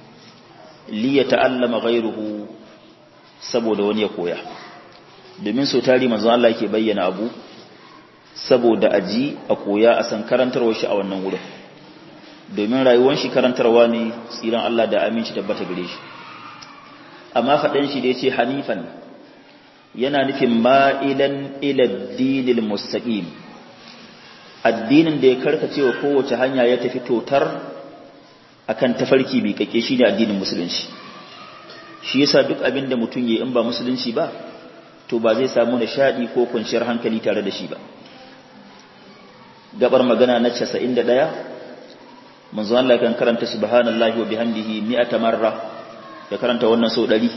li yata'allama ghayruhu, saboda wani ya koya. Domin so tari manzon Allah yake bayyana abu saboda aji a koya a san karantarwar shi a wannan wurin, domin rayuwar shi karantarwa ne, tsiran Allah da aminci tabbata gare shi. Amma faɗin shi da ya ce hanifan yana nufin ma'ilan iladdinil mustaqim, addinin da ya karkace wa kowace hanya ya tafi totar akan tafarki mai kake shi ne addinin musulunci. Shi yasa duk abin da mutum ya in ba musulunci ba, to ba zai samu nishaɗi ko kwanciyar hankali tare da shi ba. Gabar magana na casa'in da ɗaya, manzo Allah kan karanta subhanallahi wa bihamdihi mi'ata marra, ya karanta wannan sau ɗari.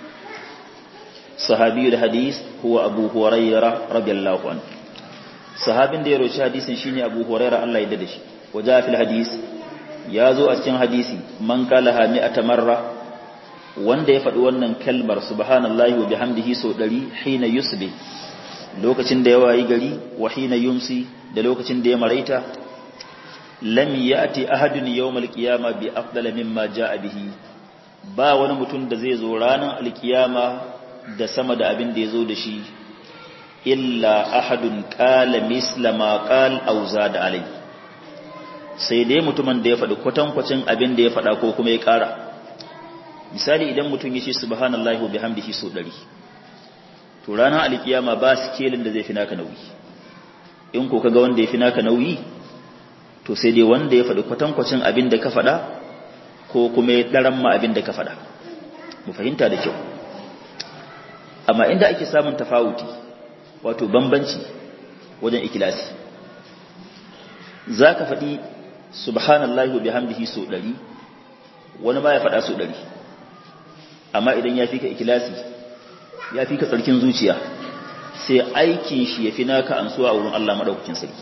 Sahabiyul hadis huwa Abu Hurairah radiyallahu anhu, sahabin da ya roci hadisin shine Abu Hurairah Allah ya dade shi. Waja fil hadis, ya zo a cikin hadisi, man kalaha mi'ata marra, wanda ya faɗi wannan kalmar subhanallahi wa bihamdihi sau ɗari, hina yusbi, lokacin da ya wayi gari, wa hina yumsi, da lokacin da ya maraita, lam ya'ti ahadun yawmal qiyamah bi afdala mimma ja'a bihi, ba wani mutum da zai zo ranar alkiyama da sama da abin da ya zo da shi, illa ahadun qala misla ma qal aw zada alai, sai dai mutumin da ya faɗi kwatankwacin abin da ya faɗa ko kuma ya ƙara. Misali idan mutum ya ce subhanallahi wa bihamdihi so ɗari, to ranar alkiyama ba sikelin da zai fi naka nauyi. In ko kaga wanda ya fi naka nauyi, to sai dai wanda ya faɗi kwatankwacin abin da ka faɗa ko kuma ya ɗaran ma abin da ka faɗa. Mu fahimta da kyau. Amma inda ake samun tafawuti, wato bambanci wajen ikilasi, za ka faɗi subhanallahi wa bihamdihi so ɗari, wani ma ya faɗa so ɗari, amma idan ya fi ka ikilasi, ya fi ka tsarkin zuciya, sai aikin shi ya fi naka ansuwa a wurin Allah maɗaukakin sarki.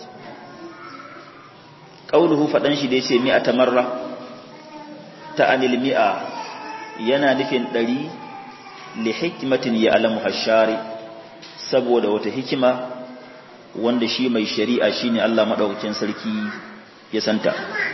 Ƙauluhu faɗan shi da ya ce mi'a ta marra ta anil mi'a yana nufin ɗari li hikimatin ya alamu hashari, saboda wata hikima wanda shi mai shari'a shine Allah maɗaukakin sarki ya santa.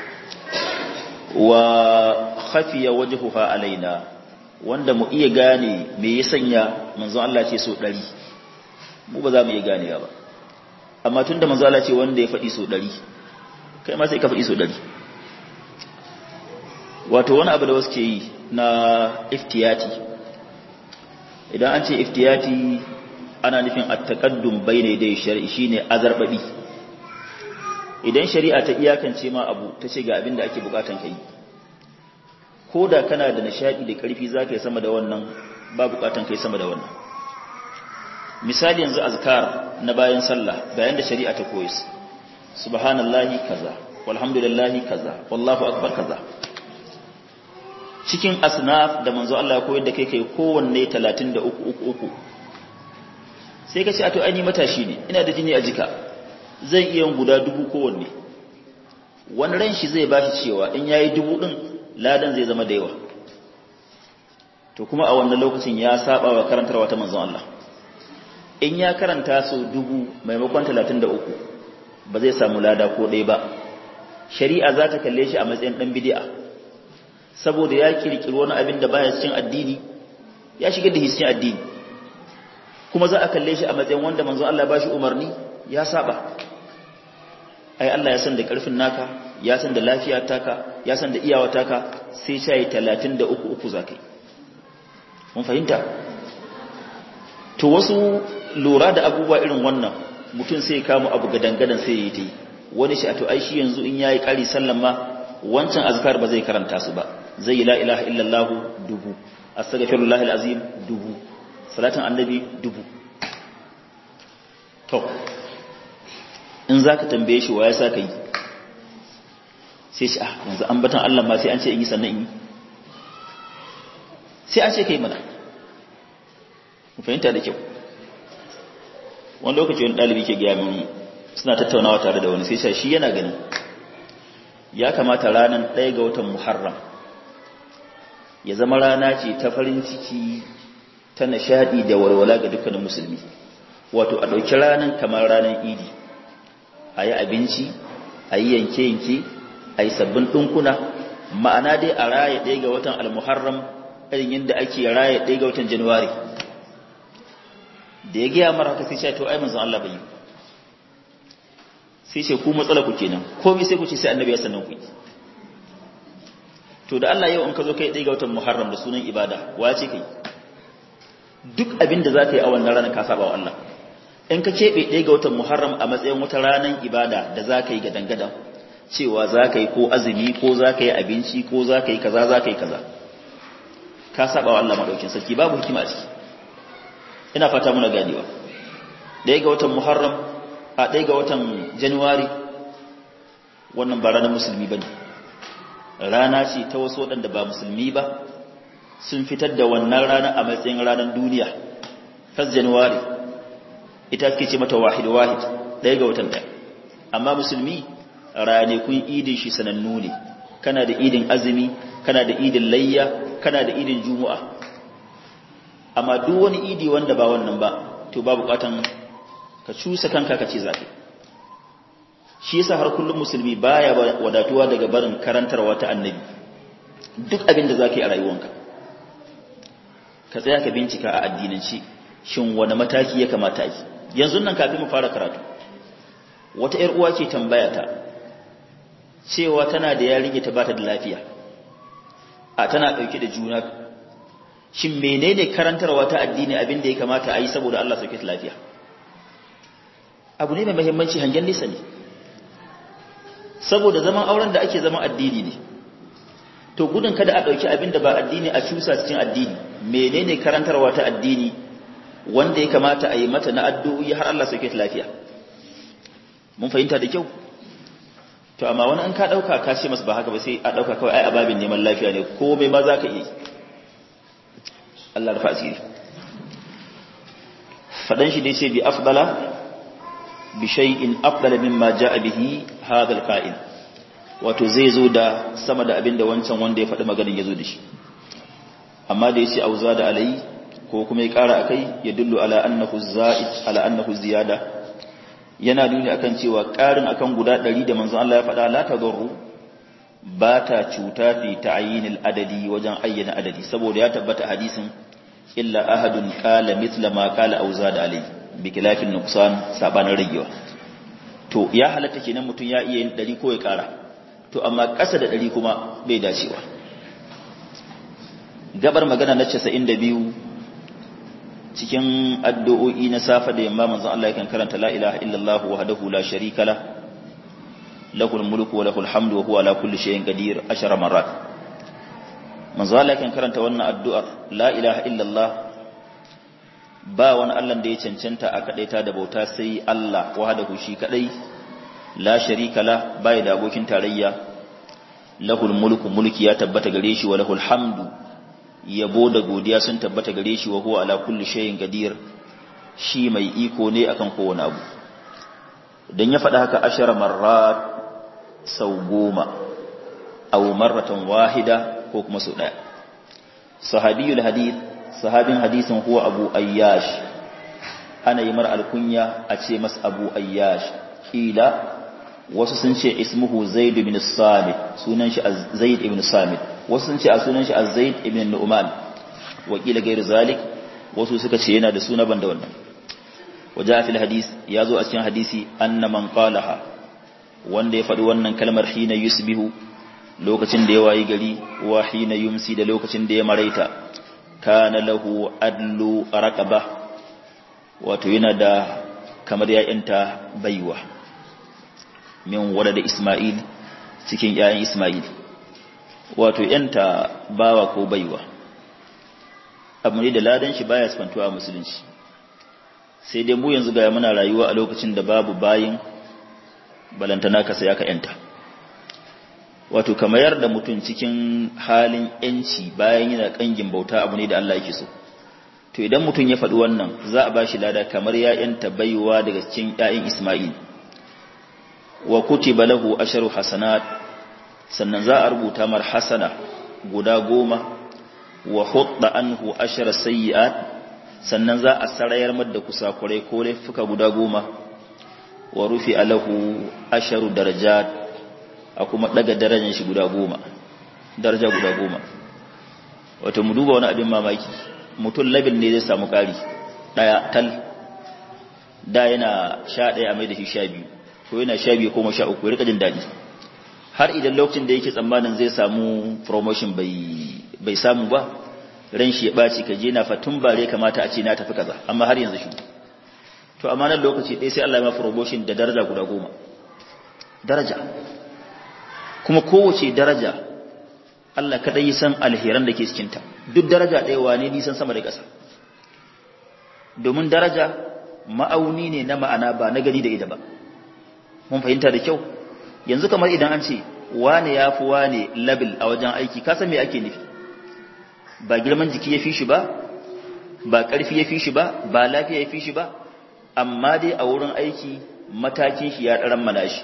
Wa khafiya wajhuha alaina, wanda mu iya gane me ya sanya manzon Allah ce so ɗari, mu ba za mu iya ganewa ba. Amma tunda manzon Allah ce wanda ya faɗi so ɗari, kai ma sai ka faɗi so ɗari. Wato wani abu da wasu ke yi na iftiyati, idan an ce iftiyati ana nufin at-taqaddum bayna yaday shar'i, shine azarbabi. Idan shari'a ta iyakance ma abu ta ce ga abin da ake bukatan kai, ko da kana da nishadi da karfi zaka yi sama da wannan, ba bukatan kai sama da wannan. Misali yanzu azkar na bayan sallah, bayan da shari'a ta koyi, subhanallahi kaza, walhamdulillahi kaza, wallahu akbar kaza. Cikin asnaf da manzo Allah ya koyar da kai kai kowanne talatin da uku uku uku, sai ka ce a to ai ni matashi ne, ina da jini a jika, zai iya guda dubu kowanne. Wani ran shi zai bashi cewa in yayi dubu din ladan zai zama da yawa, to kuma a wannan lokacin ya saba wa karantarwa ta manzon Allah. In ya karanta su dubu maimakon talatin da uku, ba zai samu lada ko ɗaya ba. Shari'a za ta kalle shi a matsayin ɗan bid'a, saboda ya kirkiri wani abin da baya cikin addini, ya shigar da shi cikin addini, kuma za a kalle shi a matsayin wanda manzon Allah ba shi umarni ya saba. Ai Allah ya san da karfin naka, ya san da lafiya taka, ya san da iyawa taka, sai shayi talatin da uku uku zakai. Mun fahimta? To wasu lura da abubuwa irin wannan, mutum sai ya kama abu gadangadan sai ya yi ta yi. Wani shi a to ai shi yanzu in yayi kari sallan ma wancan azkar ba zai karanta su ba, zai yi la ilaha illallah dubu, astaghfirullahal azim dubu, salatin annabi dubu. To in zaka tambaye shi wa ya saka yi, sai shi ah yanzu ambatan Allah ma sai an ce in yi sannan in yi, sai an ce kai mana. Mu fahimta da kyau. Wani lokaci wani ɗalibi ke gaya min, suna tattaunawa tare da wani, sai shi yana gani ya kamata ranar ɗaya ga watan Muharram ya zama rana ce ta farin ciki, ta nishaɗi da walwala ga dukkanin musulmi. Wato a ɗauki ranar kamar ranar idi, a yi abinci, a yi yanke-yanke, a yi sabbin ɗinkuna, ma'ana dai a raya ɗaya ga watan al-Muharram irin yadda ake raya ɗaya ga watan Januwari. Da ya gaya mara haka sai ce to ai manzon Allah bai yi, sai ce ku matsala ku kenan, komai sai ku ce sai annabi ya sannan ku yi. To da Allah yau in ka zo kai ɗaya ga watan Muharram da sunan ibada, wa ce kai? Duk abin da za ka yi a wannan ranar ka saba wa Allah. In ka keɓe ɗaya ga watan Muharram a matsayin wata ranar ibada da za ka yi gadan-gadan, cewa za ka yi ko azumi ko za ka yi abinci ko za ka yi kaza za ka yi kaza, ka saba wa Allah maɗaukin sarki, babu hikima a ciki. Ina fata muna ganewa. Ɗaya ga watan Muharram a ɗaya ga watan Januwari, wannan ba ranar musulmi ba ne, rana ce ta wasu waɗanda ba musulmi ba, sun fitar da wannan rana a matsayin ranar duniya. Fas Januwari ita suke ce mata wahid wahid, ɗaya ga watan ɗaya. Amma musulmi ranakun idin shi sanannu ne, kana da idin azumi, kana da idin layya, kana da idin juma'a. Amma duk wani idi wanda ba wannan ba, to ba bukatan ka cusa kanka ka ce zafi. Shi yasa har kullum musulmi baya wadatuwa daga barin karantarwa ta annabi. Duk abin da zaka yi a rayuwanka, ka tsaya ka bincika a addinance, shin wani mataki ya kamata yi. Yanzu nan kafin mu fara karatu, wata ƴar uwa ce tambaya ta, cewa tana da yarinya ta bata da lafiya a tana dauke da juna shin menene karantarwa ta addini abin da ya kamata a yi saboda Allah sauke ta lafiya abu ne mai muhimmanci hangen nesa ne saboda zaman auren da ake zaman addini ne to gudun kada a dauki abin da ba addini a cusa cikin addini menene karantarwa ta addini wanda ya kamata a yi mata na addu'o'i har Allah sauke ta lafiya mun fahimta da kyau to amma wani an ka dauka ka ce masa ba haka ba sai a dauka kawai ai ababin neman lafiya ne komai ma zaka yi Allah rufa asiri fadan shi dai ce bi afdala bi shay'in afdala mimma jaa bihi hadha alqa'il wato zai zo da sama da abinda wancan wanda ya faɗi maganin ya zo da shi amma da yace auza da alai ko kuma ya ƙara akai ya dullu ala annahu za'id ala annahu ziyada yana nuni akan cewa ƙarin akan guda ɗari da manzon Allah ya faɗa la tadurru ba ta cuta fi ta'yinil adadi wajen ayyana adadi saboda ya tabbata hadisin illa ahadun qala mithla ma qala auza da alai bi khilafin nuqsan sabanin ragewa to ya halatta kenan mutun ya iya yin ɗari ko ya ƙara to amma ƙasa da ɗari kuma bai dacewa gabar magana na casa'in da biyu cikin addu'o'i na safa da yamma manzon Allah yakan karanta la ilaha illallah wahdahu la sharika la lahul mulku wa lahul hamdu wa huwa ala kulli shay'in qadir ashara marrat manzon Allah yakan karanta wannan addu'ar la ilaha illallah ba wani Allah da ya cancanta a kadaita da bauta sai Allah wahdahu shi kadai la sharika la bai da abokin tarayya lahul mulku mulki ya tabbata gare shi wa lahul hamdu yabo da godiya sun tabbata gare shi wa huwa ala kulli shay'in qadir shi mai iko ne akan kowane abu dan ya faɗa haka ashara marrat sau goma aw marratan wahida ko kuma sau daya sahabiyul hadith sahabin hadisin huwa abu ayyash ana yi mar alkunya a ce mas abu ayyash kila wasu sun ce ismuhu zaid ibn samit sunan shi zaid ibn samit wasu sun ce a sunan shi az-zaid ibn nu'man wakila gairu zalik wasu suka ce yana da suna banda wannan waja fil hadis yazo a cikin hadisi anna man qalaha wanda ya faɗi wannan kalmar hina yusbihu lokacin da ya wayi gari wa hina yumsi da lokacin da ya maraita kana lahu adlu raqaba wato yana da kamar ya'yanta baiwa min wada da Ismail cikin ƴaƴan Ismail wato yanta bawa ko baiwa abu ne da ladan shi baya sifantuwa a musulunci sai dai mu yanzu ga muna rayuwa a lokacin da babu bayin balantana ka sai aka yanta wato kamar da mutum cikin halin yanci bayan yana kangin bauta abu ne da Allah yake so to idan mutum ya faɗi wannan za a bashi lada kamar ya yanta baiwa daga cikin ƴaƴan Ismail wa kutiba lahu asharu hasanat sannan za a rubuta mar hasana guda goma wa hudda anhu ashara sayyi'at sannan za a sarayar mar da kusakurai ko laifuka guda goma wa rufi alahu asharu darajat a kuma daga darajar shi guda goma daraja guda goma wato mu duba wani abin mamaki mutum labin ne zai samu kari daya tal da yana sha daya a mai da shi sha biyu ko yana sha biyu ko sha uku ya rika jin daɗi har idan lokacin da yake tsammanin zai samu promotion bai bai samu ba ran shi ya ɓaci ka je na fatun bare kamata a ce na tafi kaza amma har yanzu shi to amma nan lokaci ɗaya sai Allah ya ma promotion da daraja guda goma daraja kuma kowace daraja Allah kadai ya san alheran da ke cikin ta duk daraja ɗaya wane nisan sama da ƙasa domin daraja ma'auni ne na ma'ana ba na gani da ida ba mun fahimta da kyau yanzu kamar idan an ce wane ya fi wane labil a wajen aiki ka san me ake nufi ba girman jiki ya fi shi ba ba ƙarfi ya fi shi ba ba lafiya ya fi shi ba amma dai a wurin aiki matakin shi ya ɗaran mana shi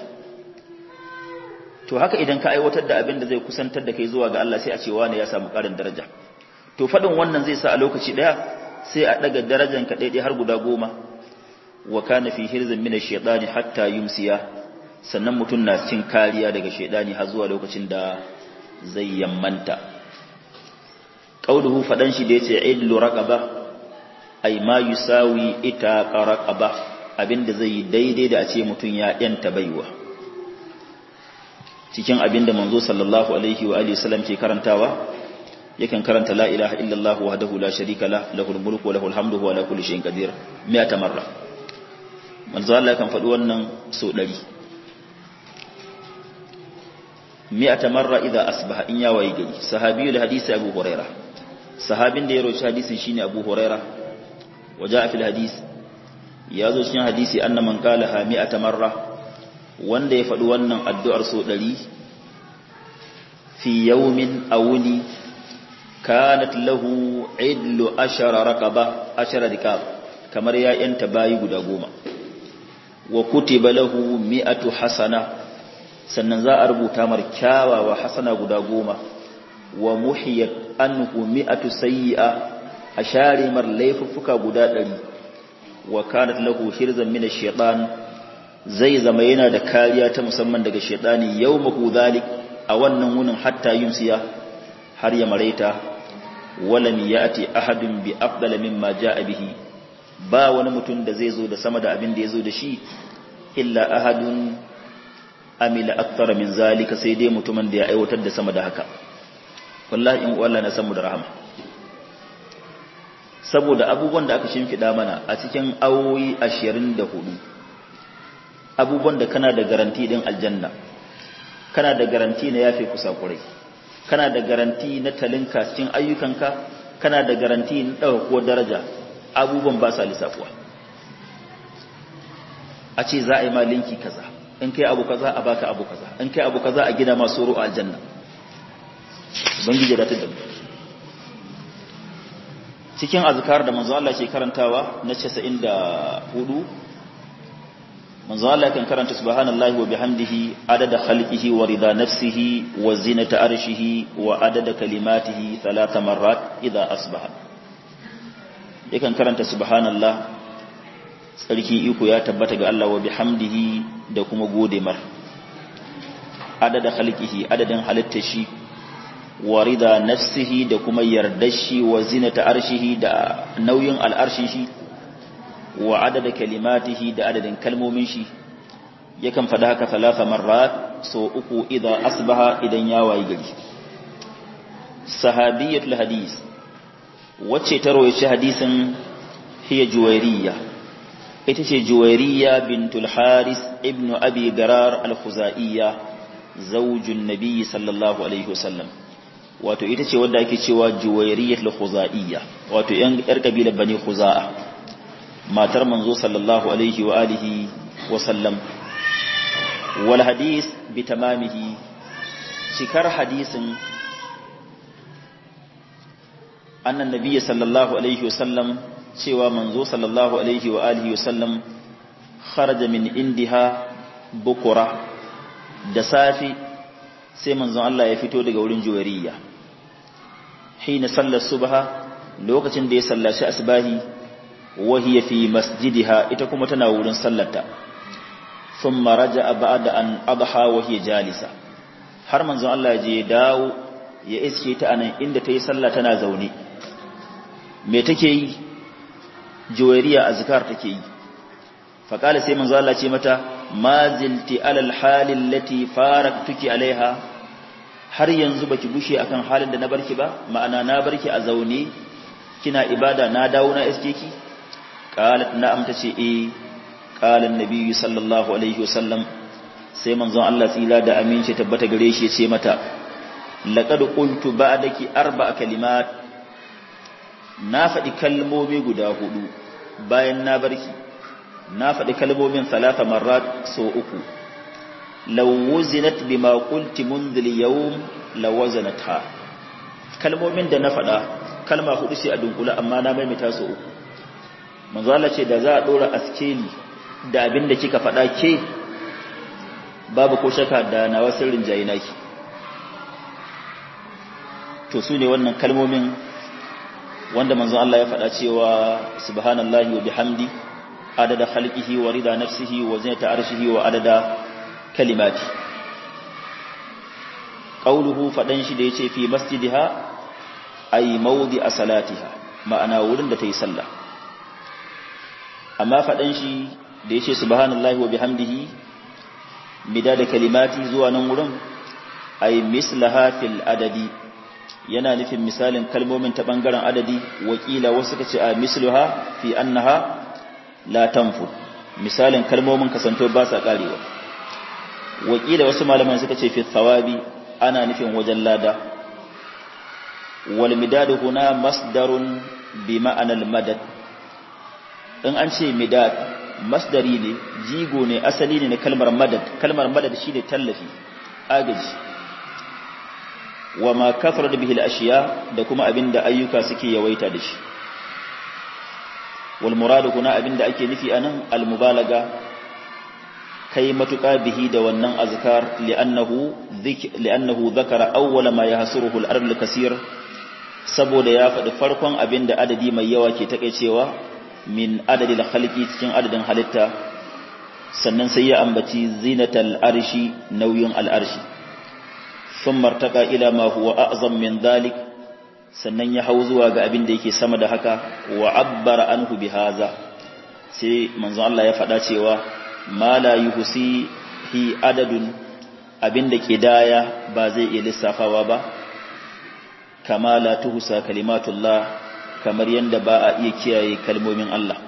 to haka idan ka aiwatar da abin da zai kusantar da kai zuwa ga Allah sai a ce wane ya samu ƙarin daraja to faɗin wannan zai sa a lokaci ɗaya sai a ɗaga darajan ka ɗaiɗai har guda goma wa kana fi hirzin min ash-shaytani hatta yumsiya sannan mutum na cin kariya daga shaydani har zuwa lokacin da zai yammanta qauluhu fadan shi da yace idlu raqaba ay ma yusawi ita raqaba abinda zai yi daidai da a ce mutum ya yanta baiwa cikin abinda manzo sallallahu alaihi wa alihi wasallam ke karantawa yakan karanta la ilaha illallah wahdahu la sharika la lahul mulku wa lahul hamdu wa ala kulli shay'in qadir mi'ata marra manzo Allah kan faɗi wannan so ɗari mi'ata marra idza asbaha in ya wayi gari sahabiyul hadisi abu huraira sahabin da ya roci hadisin shine abu huraira waja fil hadis ya zo cikin hadisi anna man qalaha mi'ata marra wanda ya faɗi wannan addu'ar so ɗari fi yawmin awuni kanat lahu idlu ashara raqaba ashara rikab kamar ya yanta bayi guda goma wa kutiba lahu mi'atu hasana sannan za a rubuta mar kyawawa hasana guda goma wa muhiyat anhu mi'atu sayyi'a a share mar laifuffuka guda ɗari wa kanat lahu hirzan min ash-shaytan zai zama yana da kariya ta musamman daga shaytani yawmahu dhalik a wannan wunin hatta yumsiya har ya maraita walam ya'ti ahadun bi afdala mimma ja'a bihi ba wani mutum da zai zo da sama da abin da ya zo da shi illa ahadun amila akthara min zalika sai dai mutumin da ya aiwatar da sama da haka wallahi in Allah na samu da rahama saboda abubuwan da aka shimfida mana a cikin awoyi ashirin da hudu abubuwan da kana da garanti din aljanna kana da garanti na yafe kusakurai kana da garanti na talinka cikin ayyukanka kana da garanti na ɗauko daraja abubuwan ba sa lissafuwa a ce za a yi malinki kaza in kai abu kaza a baka abu kaza in kai abu kaza a gina masu ruwa aljanna ubangiji da tudda cikin azkar da manzo Allah ke karantawa na casa'in da hudu manzo Allah kan karanta subhanallahi wa bihamdihi adada khalqihi wa rida nafsihi wa zinata arshihi wa adada kalimatihi thalatha marrat idha asbaha yakan karanta subhanallah tsarki iko ya tabbata ga Allah wa bihamdihi da kuma gode mar adada khalqihi adadin halittar shi wa rida nafsihi da kuma yardar shi wa zinata arshihi da nauyin al'arshin shi wa adada kalimatihi da adadin kalmomin shi yakan fada haka talata marrat so uku idan asbaha idan ya wayi gari sahabiyatul hadis wacce ta rawaye hadisin hiya juwairiyya ita ce juwairiyya bintul haris ibnu abi garar al-khuzaiyya zawjun nabiy sallallahu alaihi wasallam wato ita ce wanda ake cewa juwairiyyatul khuzaiyya wato yan yar kabilar bani khuza'a matar manzo sallallahu alaihi wa alihi wa sallam wal hadis bi tamamihi cikar hadisin annan nabiy sallallahu alaihi wa sallam cewa manzo sallallahu alaihi wa alihi wa sallam kharaja min indiha bukura da safi sai manzon Allah ya fito daga wurin juwariya hina sallar subha lokacin da ya sallaci asbahi وهي في مسجدها ita kuma tana wurin sallarta thumma raja'a ba'da an adha wa hiya jalisa har manzon Allah ya je dawo ya iske ta anan inda tayi sallah tana zaune me take yi juwariya azkar take yi fa kala sai manzon Allah ce mata ma zilti alal hal allati faraktuki alaiha har yanzu baki gushe akan halin da na barki ba ma'ana na barki a zaune kina ibada na dawo na iske ki قالت نعم تشي ايه قال النبي صلى الله عليه وسلم sai manzon Allah tsira da aminci tabbata gare shi yace mata laqad qultu ba'daki arba'a kalimat na faɗi kalmomi guda hudu bayan na barki na faɗi kalmomin salasa marrat so uku law wuzinat bima qulti منذ اليوم lawazanatha kalmomin da na faɗa kalma hudu sai a dunkula amma na maimaita so uku manzo Allah ce da za a dora askeli da abin da kika faɗa ke babu ko shaka da nawa sirrin jayinaki to su ne wannan kalmomin wanda manzo Allah ya faɗa cewa subhanallahi wa bihamdi adada khalqihi wa rida nafsihi wa zinata arshihi wa adada kalimati qauluhu fadan shi da yace fi masjidiha ay mawdi salatiha ma'ana wurin da tayi sallah amma faɗan shi da ya ce subhanallahi wa bihamdihi midada kalimati zuwa nan wurin ay mislaha fil adadi yana nufin misalin kalmomin ta bangaren adadi wakila wasu suka ce a misluha fi annaha la tanfud misalin kalmomin kasanto ba sa karewa wakila wasu malaman suka ce fi thawabi ana nufin wajen lada wal midad huna masdarun bi ma'anal madad in an ce midad masdari ne jigo ne asali ne na kalmar madad kalmar madad shine tallafi agaji wa ma kafarat bihi al-ashiya da kuma abinda ayyuka suke yawaita da shi wal muradu kuna abinda ake nufi anan al-mubalaga kai matuka bihi da wannan azkar li'annahu li'annahu dhakara awwala ma yahsuruhu al-ard al-kaseer saboda ya faɗi farkon abinda adadi mai yawa ke takeicewa min adadil khalqi cikin adadin halitta sannan sai ya ambaci zinatal arshi nauyin al-arshi ثم ارتقى إلى ما هو أعظم من ذلك sannan ya hau zuwa ga abin da yake sama da haka wa abbara anhu bihaza sai manzo Allah ya faɗa cewa ma la yuhsihi adadun abin da kidaya ba zai iya lissafawa ba kama la tuhsa kalimatullah kamar yanda ba a iya kiyaye kalmomin Allah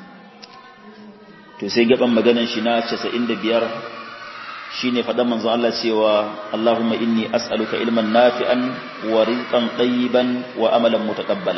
to sai gaban maganar shi na casa'in da biyar shine faɗan manzo Allah cewa Allahumma inni as'aluka ilman nafi'an wa rizqan tayyiban wa amalan mutaqabbala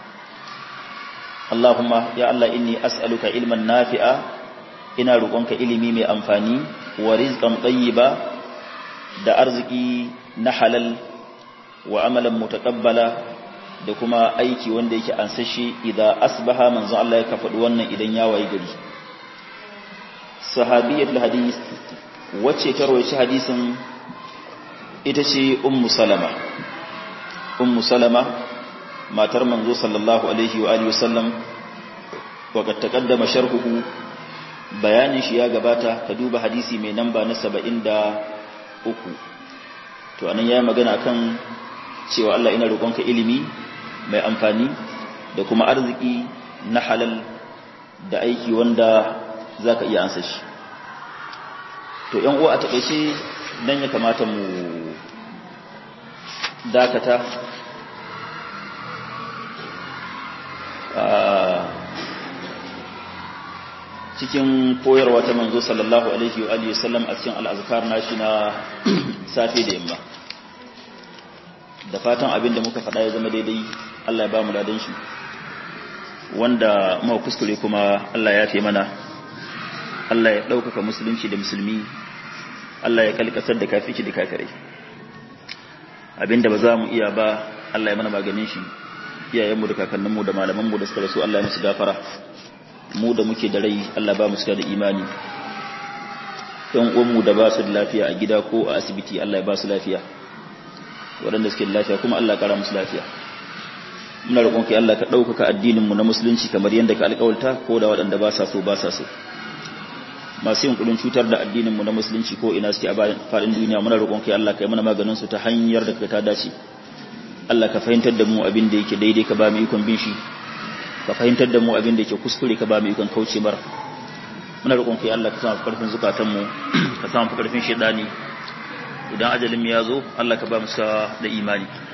Allahumma ya Allah inni as'aluka ilman nafi'a ina roƙonka ilimi mai amfani wa rizqan tayyiba da arziki na halal wa amalan mutaqabbala da kuma aiki wanda yake ansashi idan asbaha manzo Allah ya kafaɗi wannan idan ya wayi gari sahabiyatul hadith wacce ta rawaci hadisin ita ce ummu salama ummu salama matar manzo sallallahu alaihi wa alihi wasallam waqad taqaddama sharhuhu bayanin shi ya gabata ka duba hadisi mai namba na saba'in da uku to anan yayi magana akan cewa Allah ina roƙonka ilimi mai amfani da kuma arziki na halal da aiki wanda zaka iya ansa shi to yan uwa a takeice dan ya kamata mu dakata a cikin koyarwa ta manzo sallallahu alaihi wa alihi wasallam a cikin al-azkar nashi na safe da yamma da fatan abinda muka faɗa ya zama daidai Allah ya ba mu ladan shi wanda mu kuskure kuma Allah ya fi mana Allah ya ɗaukaka musulunci da musulmi Allah ya kalkasar da kafici da kafirai abinda ba za mu iya ba Allah ya mana maganin shi iyayenmu da kakanninmu da malamanmu da suka rasu Allah ya musu gafara mu da muke da rai Allah ba mu suka da imani ɗan uwanmu da ba su da lafiya a gida ko a asibiti Allah ya ba su lafiya waɗanda suke da lafiya kuma Allah ya ƙara musu lafiya muna roƙon kai Allah ka ɗaukaka addininmu na musulunci kamar yadda ka alƙawarta ko da waɗanda ba sa so ba sa so masu yin kudin cutar da addininmu na musulunci ko ina suke a faɗin duniya muna roƙon kai Allah ka yi mana maganin su ta hanyar da ta dace Allah ka fahimtar da mu abin da yake daidai ka ba mu ikon bin shi ka fahimtar da mu abin da yake kuskure ka ba mu ikon kauce mar muna roƙon kai Allah ka sa karfin zukatan mu ka sa mu karfin shedani idan ajalin ya zo Allah ka ba mu sa da imani